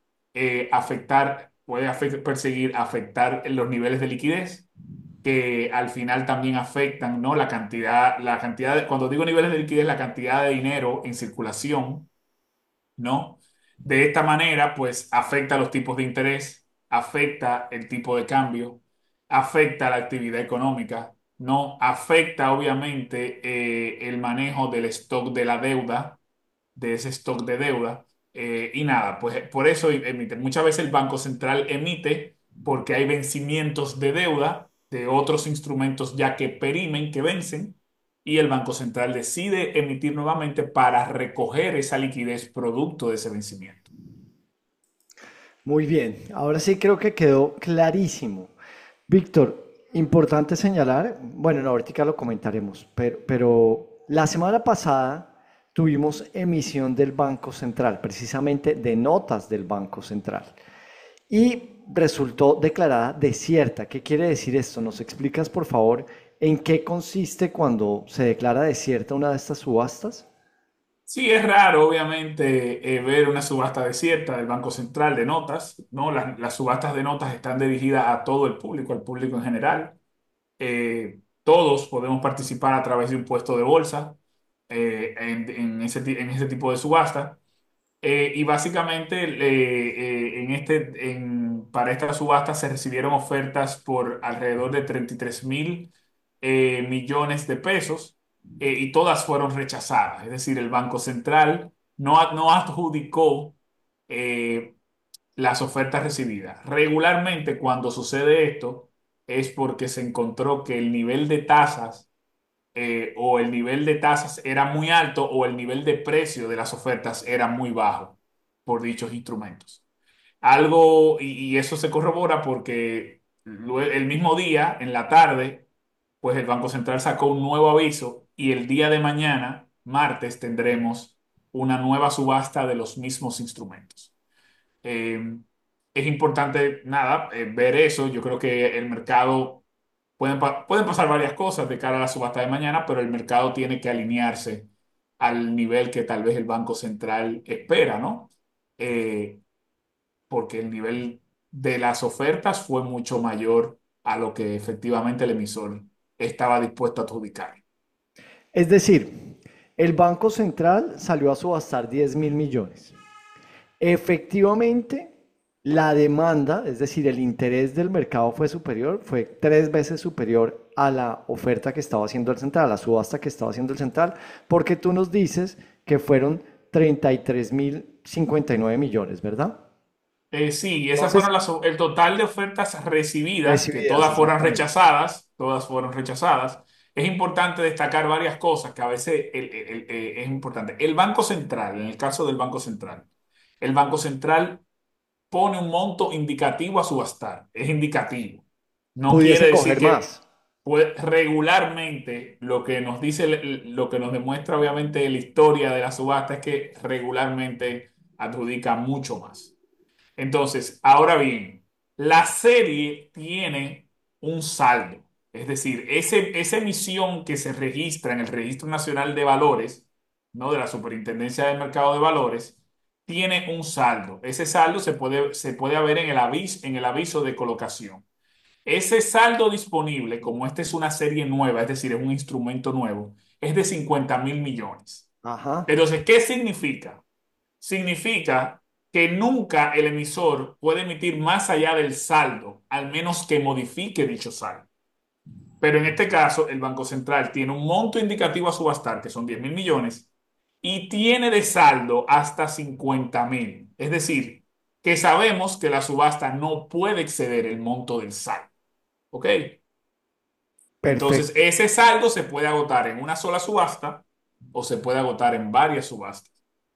perseguir afectar los niveles de liquidez, que al final también afectan, ¿no? Cuando digo niveles de liquidez, la cantidad de dinero en circulación, ¿no? De esta manera, pues afecta los tipos de interés, afecta el tipo de cambio, afecta la actividad económica, ¿no? Afecta obviamente el manejo del stock de la deuda, de ese stock de deuda. Y nada, pues por eso emite. Muchas veces el Banco Central emite porque hay vencimientos de deuda de otros instrumentos ya que perimen, que vencen, y el Banco Central decide emitir nuevamente para recoger esa liquidez producto de ese vencimiento. Muy bien, ahora sí creo que quedó clarísimo. Víctor, importante señalar, bueno, no, ahorita lo comentaremos, pero la semana pasada tuvimos emisión del Banco Central, precisamente de notas del Banco Central, y resultó declarada desierta. ¿Qué quiere decir esto? ¿Nos explicas, por favor, en qué consiste cuando se declara desierta una de estas subastas? Sí, es raro, obviamente, ver una subasta desierta del Banco Central de notas, ¿no? Las subastas de notas están dirigidas a todo el público, al público en general. Todos podemos participar a través de un puesto de bolsa en ese tipo de subasta. Y básicamente para esta subasta se recibieron ofertas por alrededor de 33.000 millones de pesos, y todas fueron rechazadas. Es decir, el Banco Central no adjudicó eh, las ofertas recibidas. Regularmente cuando sucede esto es porque se encontró que el nivel de tasas o el nivel de tasas era muy alto o el nivel de precio de las ofertas era muy bajo por dichos instrumentos. Y eso se corrobora porque el mismo día, en la tarde, pues el Banco Central sacó un nuevo aviso y el día de mañana, martes, tendremos una nueva subasta de los mismos instrumentos. Eh, es importante, nada, ver eso. Yo creo que el mercado, pueden pasar varias cosas de cara a la subasta de mañana, pero el mercado tiene que alinearse al nivel que tal vez el Banco Central espera, ¿no? Eh, Porque el nivel de las ofertas fue mucho mayor a lo que efectivamente el emisor estaba dispuesto a adjudicar. Es decir, el Banco Central salió a subastar 10.000 millones. Efectivamente, la demanda, es decir, el interés del mercado fue superior, fue 3 veces superior a la oferta que estaba haciendo el central, a la subasta que estaba haciendo el central, porque tú nos dices que fueron 33.059 millones, ¿verdad? Sí, esas Entonces, fueron el total de ofertas recibidas, que recibidas, exactamente. todas fueron rechazadas. Es importante destacar varias cosas que a veces es importante. El Banco Central, en el caso del Banco Central, el Banco Central pone un monto indicativo a subastar, es indicativo. No quiere Pudiese decir coger que más. regularmente lo que nos dice, lo que nos demuestra obviamente la historia de la subasta es que regularmente adjudica mucho más. Entonces, ahora bien, la serie tiene un saldo. Es decir, esa emisión que se registra en el Registro Nacional de Valores, ¿no? De la Superintendencia del Mercado de Valores, tiene un saldo. Ese saldo se puede ver en el aviso de colocación. Ese saldo disponible, como esta es una serie nueva, es decir, es un instrumento nuevo, es de 50.000 millones. Ajá. Entonces, ¿qué significa? Significa que nunca el emisor puede emitir más allá del saldo, al menos que modifique dicho saldo. Pero en este caso, el Banco Central tiene un monto indicativo a subastar, que son 10.000 millones, y tiene de saldo hasta 50.000. Es decir, que sabemos que la subasta no puede exceder el monto del saldo. ¿Ok? Entonces, Perfecto. ese saldo se puede agotar en una sola subasta o se puede agotar en varias subastas.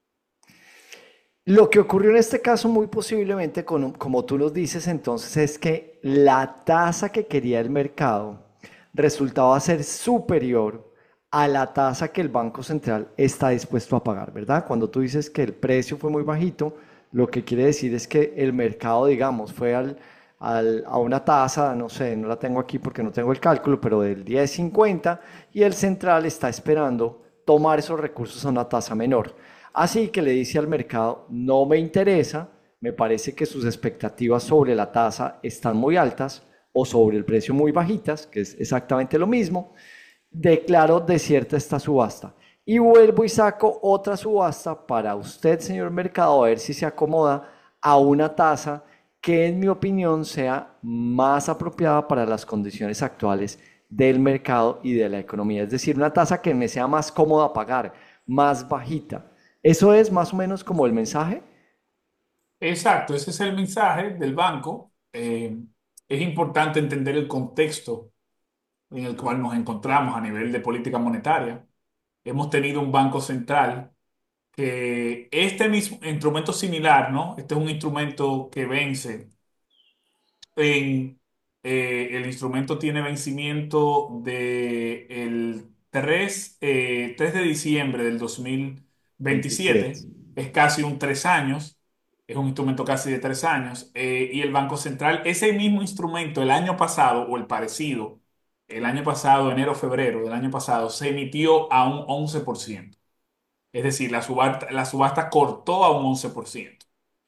Lo que ocurrió en este caso muy posiblemente, como tú nos dices entonces, es que la tasa que quería el mercado resultaba ser superior a la tasa que el Banco Central está dispuesto a pagar, ¿verdad? Cuando tú dices que el precio fue muy bajito, lo que quiere decir es que el mercado, digamos, fue a una tasa, no sé, no la tengo aquí porque no tengo el cálculo, pero del 10,50 y el central está esperando tomar esos recursos a una tasa menor. Así que le dice al mercado, no me interesa, me parece que sus expectativas sobre la tasa están muy altas o sobre el precio muy bajitas, que es exactamente lo mismo, declaro desierta esta subasta. Y vuelvo y saco otra subasta para usted, señor mercado, a ver si se acomoda a una tasa que en mi opinión sea más apropiada para las condiciones actuales del mercado y de la economía. Es decir, una tasa que me sea más cómoda pagar, más bajita. ¿Eso es más o menos como el mensaje? Exacto, ese es el mensaje del banco. Es importante entender el contexto en el cual nos encontramos a nivel de política monetaria. Hemos tenido un banco central que este mismo instrumento similar, ¿no? Este es un instrumento que vence el instrumento tiene vencimiento de el 3 de diciembre del 27. 2027. Es casi un 3 años. Es un instrumento casi de 3 años. Y el Banco Central, ese mismo instrumento el año pasado, o el parecido, el año pasado, enero, febrero del año pasado, se emitió a un 11%. Es decir, la subasta cortó a un 11%.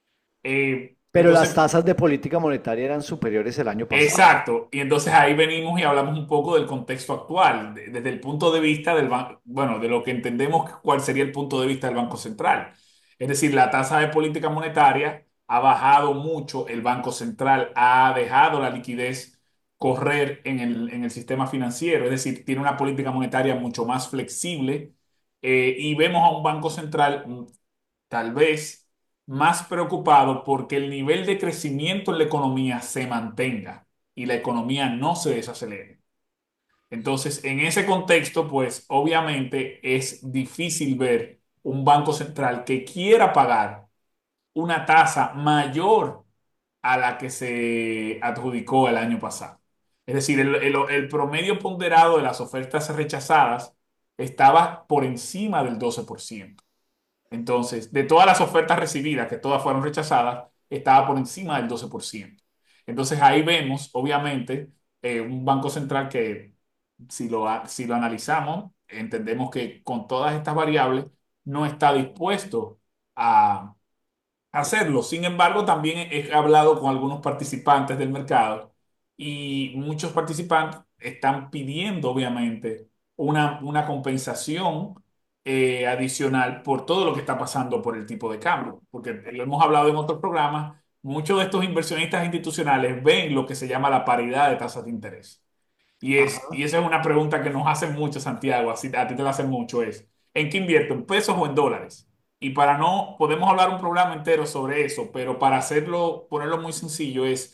Pero las Entonces, tasas de política monetaria eran superiores el año pasado. exacto, y entonces ahí venimos y hablamos un poco del contexto actual, desde el punto de vista del banco, bueno, de lo que entendemos cuál sería el punto de vista del Banco Central. Es decir, la tasa de política monetaria ha bajado mucho, el Banco Central ha dejado la liquidez correr en el sistema financiero, es decir, tiene una política monetaria mucho más flexible, y vemos a un Banco Central tal vez más preocupado porque el nivel de crecimiento en la economía se mantenga y la economía no se desacelere. Entonces, en ese contexto, pues obviamente es difícil ver un banco central que quiera pagar una tasa mayor a la que se adjudicó el año pasado. Es decir, el promedio ponderado de las ofertas rechazadas estaba por encima del 12%. Entonces, de todas las ofertas recibidas, que todas fueron rechazadas, estaba por encima del 12%. Entonces, ahí vemos, obviamente, un Banco Central que, si lo analizamos, entendemos que con todas estas variables no está dispuesto a hacerlo. Sin embargo, también he hablado con algunos participantes del mercado y muchos participantes están pidiendo, obviamente, una compensación adicional por todo lo que está pasando por el tipo de cambio. Porque lo hemos hablado en otros programas, muchos de estos inversionistas institucionales ven lo que se llama la paridad de tasas de interés. Y esa es una pregunta que nos hacen mucho, Santiago, así a ti te la hacen mucho, es, ¿en qué invierto? ¿En pesos o en dólares? Y para no, podemos hablar un programa entero sobre eso, pero para hacerlo, ponerlo muy sencillo, es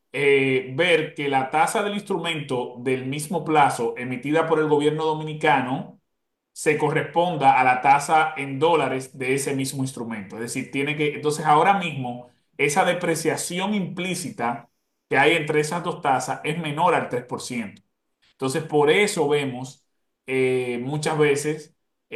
ver que la tasa del instrumento del mismo plazo emitida por el gobierno dominicano se corresponda a la tasa en dólares de ese mismo instrumento. Es decir, entonces ahora mismo esa depreciación implícita que hay entre esas dos tasas es menor al 3%. Entonces, por eso vemos muchas veces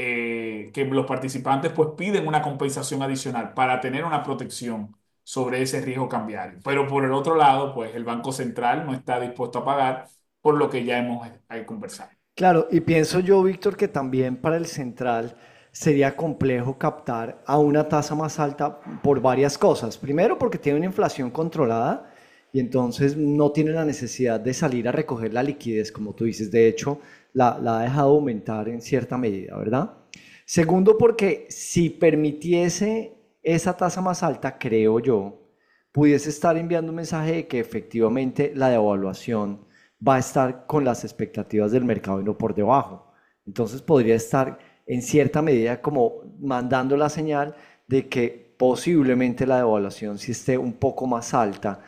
que los participantes pues piden una compensación adicional para tener una protección sobre ese riesgo cambiario. Pero por el otro lado, pues el Banco Central no está dispuesto a pagar por lo que ya hemos conversado. Claro, y pienso yo, Víctor, que también para el central sería complejo captar a una tasa más alta por varias cosas. Primero, porque tiene una inflación controlada y entonces no tiene la necesidad de salir a recoger la liquidez, como tú dices. De hecho, la ha dejado aumentar en cierta medida, ¿verdad? Segundo, porque si permitiese esa tasa más alta, creo yo, pudiese estar enviando un mensaje de que efectivamente la devaluación va a estar con las expectativas del mercado y no por debajo. Entonces podría estar en cierta medida como mandando la señal de que posiblemente la devaluación sí esté un poco más alta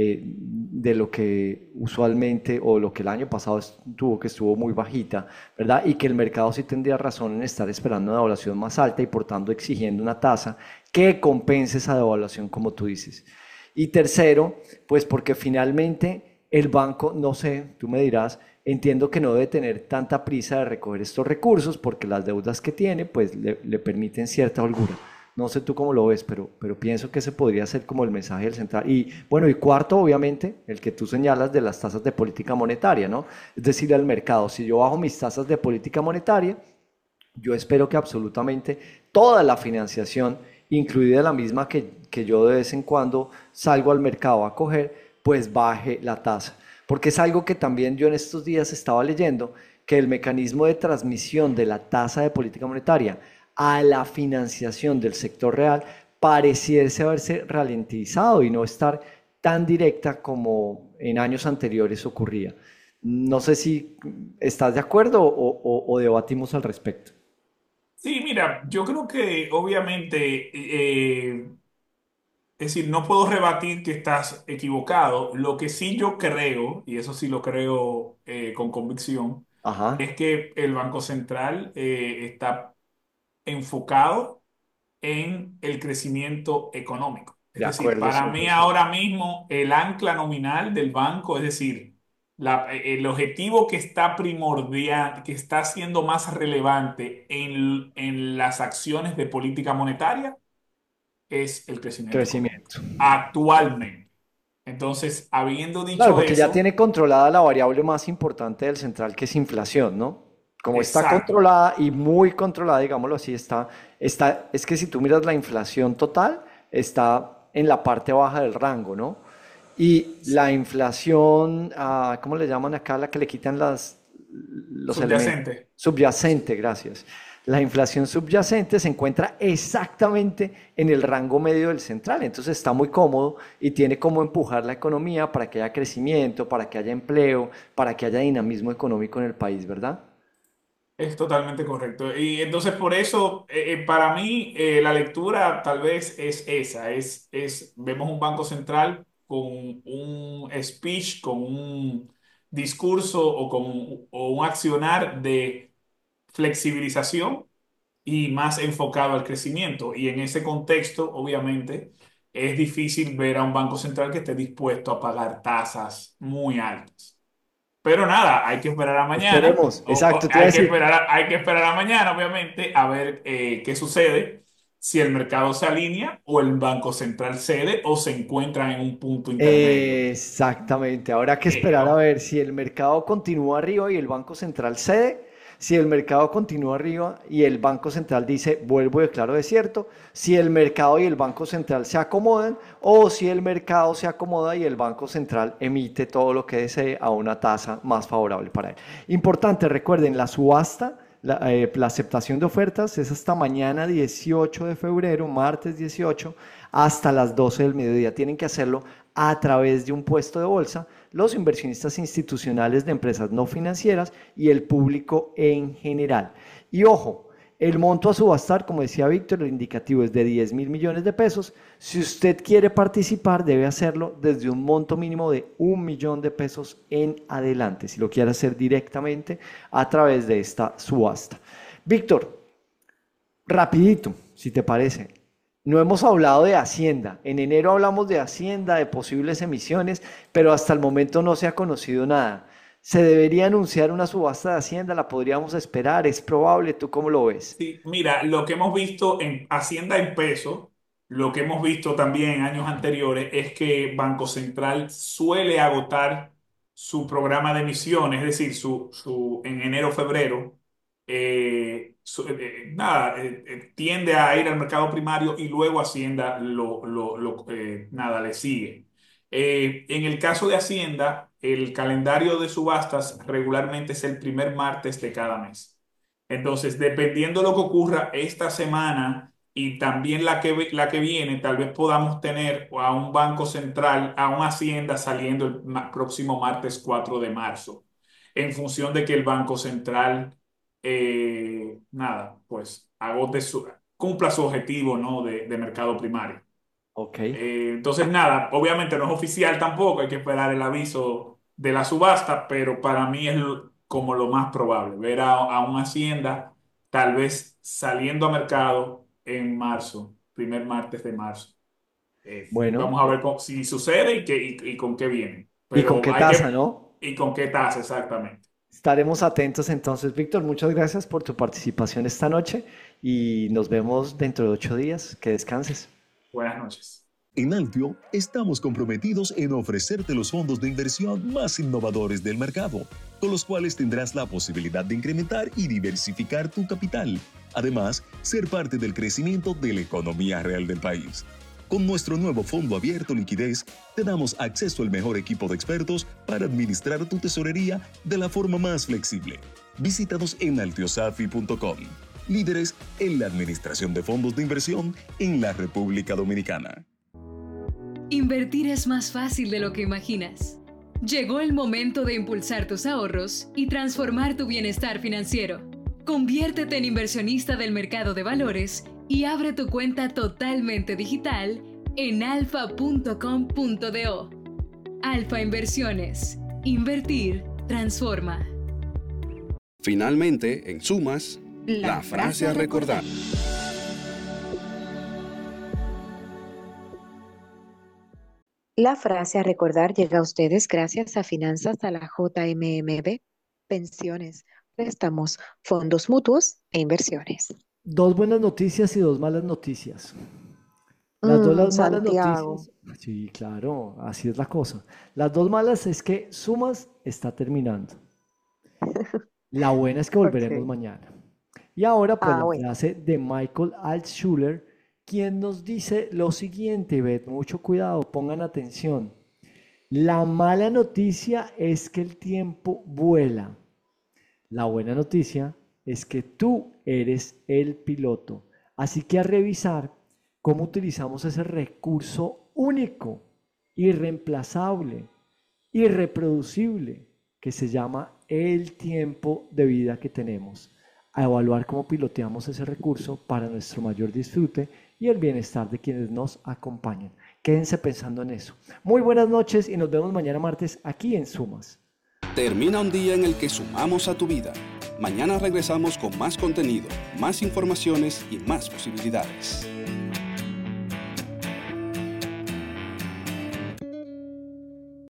de lo que usualmente o lo que el año pasado estuvo muy bajita, ¿verdad? Y que el mercado sí tendría razón en estar esperando una devaluación más alta y por tanto exigiendo una tasa que compense esa devaluación, como tú dices. Y tercero, pues porque finalmente el banco, no sé, tú me dirás, entiendo que no debe tener tanta prisa de recoger estos recursos porque las deudas que tiene pues le permiten cierta holgura. No sé tú cómo lo ves, pero pienso que ese podría ser como el mensaje del central. Y bueno, y cuarto, obviamente, el que tú señalas de las tasas de política monetaria, ¿no? Es decir, al mercado, si yo bajo mis tasas de política monetaria, yo espero que absolutamente toda la financiación, incluida la misma que yo de vez en cuando salgo al mercado a coger, pues baje la tasa. Porque es algo que también yo en estos días estaba leyendo, que el mecanismo de transmisión de la tasa de política monetaria a la financiación del sector real pareciese haberse ralentizado y no estar tan directa como en años anteriores ocurría. No sé si estás de acuerdo o debatimos al respecto. Sí, mira, yo creo que obviamente, es decir, no puedo rebatir que estás equivocado. Lo que sí yo creo, y eso sí lo creo con convicción, Ajá, es que el Banco Central está enfocado en el crecimiento económico. Es de decir, acuerdo, para mí 100%. ahora mismo el ancla nominal del banco, es decir, el objetivo que está primordial, que está siendo más relevante en las acciones de política monetaria, es el crecimiento económico. Crecimiento. Actualmente. Entonces, habiendo Claro, dicho porque ya eso, tiene controlada la variable más importante del central, que es inflación, ¿no? Como está exacto. controlada y muy controlada, digámoslo así, es que si tú miras la inflación total, está en la parte baja del rango, ¿no? Y la inflación, ¿cómo le llaman acá? La que le quitan los elementos. Subyacente. Subyacente, gracias. La inflación subyacente se encuentra exactamente en el rango medio del central, entonces está muy cómodo y tiene cómo empujar la economía para que haya crecimiento, para que haya empleo, para que haya dinamismo económico en el país, ¿verdad? Es totalmente correcto. Y entonces por eso, para mí, la lectura tal vez es esa, vemos un banco central con un speech, con un discurso o un accionar de flexibilización y más enfocado al crecimiento. Y en ese contexto, obviamente, es difícil ver a un banco central que esté dispuesto a pagar tasas muy altas. Pero nada, hay que esperar a mañana. Esperemos, exacto, te iba a decir. Hay que esperar a mañana, obviamente, a ver qué sucede, si el mercado se alinea o el Banco Central cede o se encuentran en un punto intermedio. Exactamente, habrá que esperar a No, ver si el mercado continúa arriba y el Banco Central cede, si el mercado continúa arriba y el Banco Central dice vuelvo y declaro desierto, si el mercado y el Banco Central se acomodan o si el mercado se acomoda y el Banco Central emite todo lo que desee a una tasa más favorable para él. Importante, recuerden, la subasta, la aceptación de ofertas es hasta mañana 18 de febrero, martes 18, hasta las 12 del mediodía. Tienen que hacerlo a través de un puesto de bolsa, los inversionistas institucionales de empresas no financieras y el público en general. Y ojo, El monto a subastar, como decía Víctor, el indicativo es de 10.000 millones de pesos. Si usted quiere participar, debe hacerlo desde un monto mínimo de 1 millón de pesos en adelante, si lo quiere hacer directamente a través de esta subasta. Víctor, rapidito, si te parece. No hemos hablado de Hacienda. En enero hablamos de Hacienda, de posibles emisiones, pero hasta el momento no se ha conocido nada. ¿Se debería anunciar una subasta de Hacienda? ¿La podríamos esperar? ¿Es probable? ¿Tú cómo lo ves? Sí, mira, lo que hemos visto en Hacienda en peso, lo que hemos visto también en años anteriores, es que Banco Central suele agotar su programa de emisiones, es decir, en enero-febrero, tiende a ir al mercado primario y luego Hacienda le sigue. En el caso de Hacienda, el calendario de subastas regularmente es el primer martes de cada mes. Entonces, dependiendo de lo que ocurra esta semana y también la que viene, tal vez podamos tener a un Banco Central, a una Hacienda saliendo el próximo martes 4 de marzo, en función de que el Banco Central, pues cumpla su objetivo, ¿no? de mercado primario. Ok. Entonces, obviamente no es oficial tampoco, hay que esperar el aviso de la subasta, pero para mí es como lo más probable, ver a una Hacienda tal vez saliendo a mercado en marzo, primer martes de marzo. Bueno. Vamos a ver si sucede y con qué viene. ¿Y con qué tasa, no? Y con qué tasa, exactamente. Estaremos atentos entonces, Víctor. Muchas gracias por tu participación esta noche y nos vemos dentro de 8 días. Que descanses. Buenas noches. En Alfio estamos comprometidos en ofrecerte los fondos de inversión más innovadores del mercado, con los cuales tendrás la posibilidad de incrementar y diversificar tu capital. Además, ser parte del crecimiento de la economía real del país. Con nuestro nuevo fondo abierto Liquidez, te damos acceso al mejor equipo de expertos para administrar tu tesorería de la forma más flexible. Visítanos en altiosafi.com. Líderes en la administración de fondos de inversión en la República Dominicana. Invertir es más fácil de lo que imaginas. Llegó el momento de impulsar tus ahorros y transformar tu bienestar financiero. Conviértete en inversionista del mercado de valores y abre tu cuenta totalmente digital en alfa.com.do. Alfa Inversiones. Invertir transforma. Finalmente, en sumas, la frase a recordar. La frase a recordar llega a ustedes gracias a Finanzas a la JMMB, pensiones, préstamos, fondos mutuos e inversiones. 2 buenas noticias y 2 malas noticias. Las 2 malas Santiago. noticias. Sí, claro, así es la cosa. Las 2 malas es que Sumas está terminando. La buena es que volveremos mañana. Y ahora, pues, la frase de Michael Altshuler, quien nos dice lo siguiente, Beth, mucho cuidado, pongan atención. La mala noticia es que el tiempo vuela. La buena noticia es que tú eres el piloto. Así que a revisar cómo utilizamos ese recurso único, irreemplazable, irreproducible, que se llama el tiempo de vida que tenemos. A evaluar cómo piloteamos ese recurso para nuestro mayor disfrute y el bienestar de quienes nos acompañan. Quédense pensando en eso. Muy buenas noches y nos vemos mañana martes aquí en Sumas. Termina un día en el que sumamos a tu vida. Mañana regresamos con más contenido, más informaciones y más posibilidades.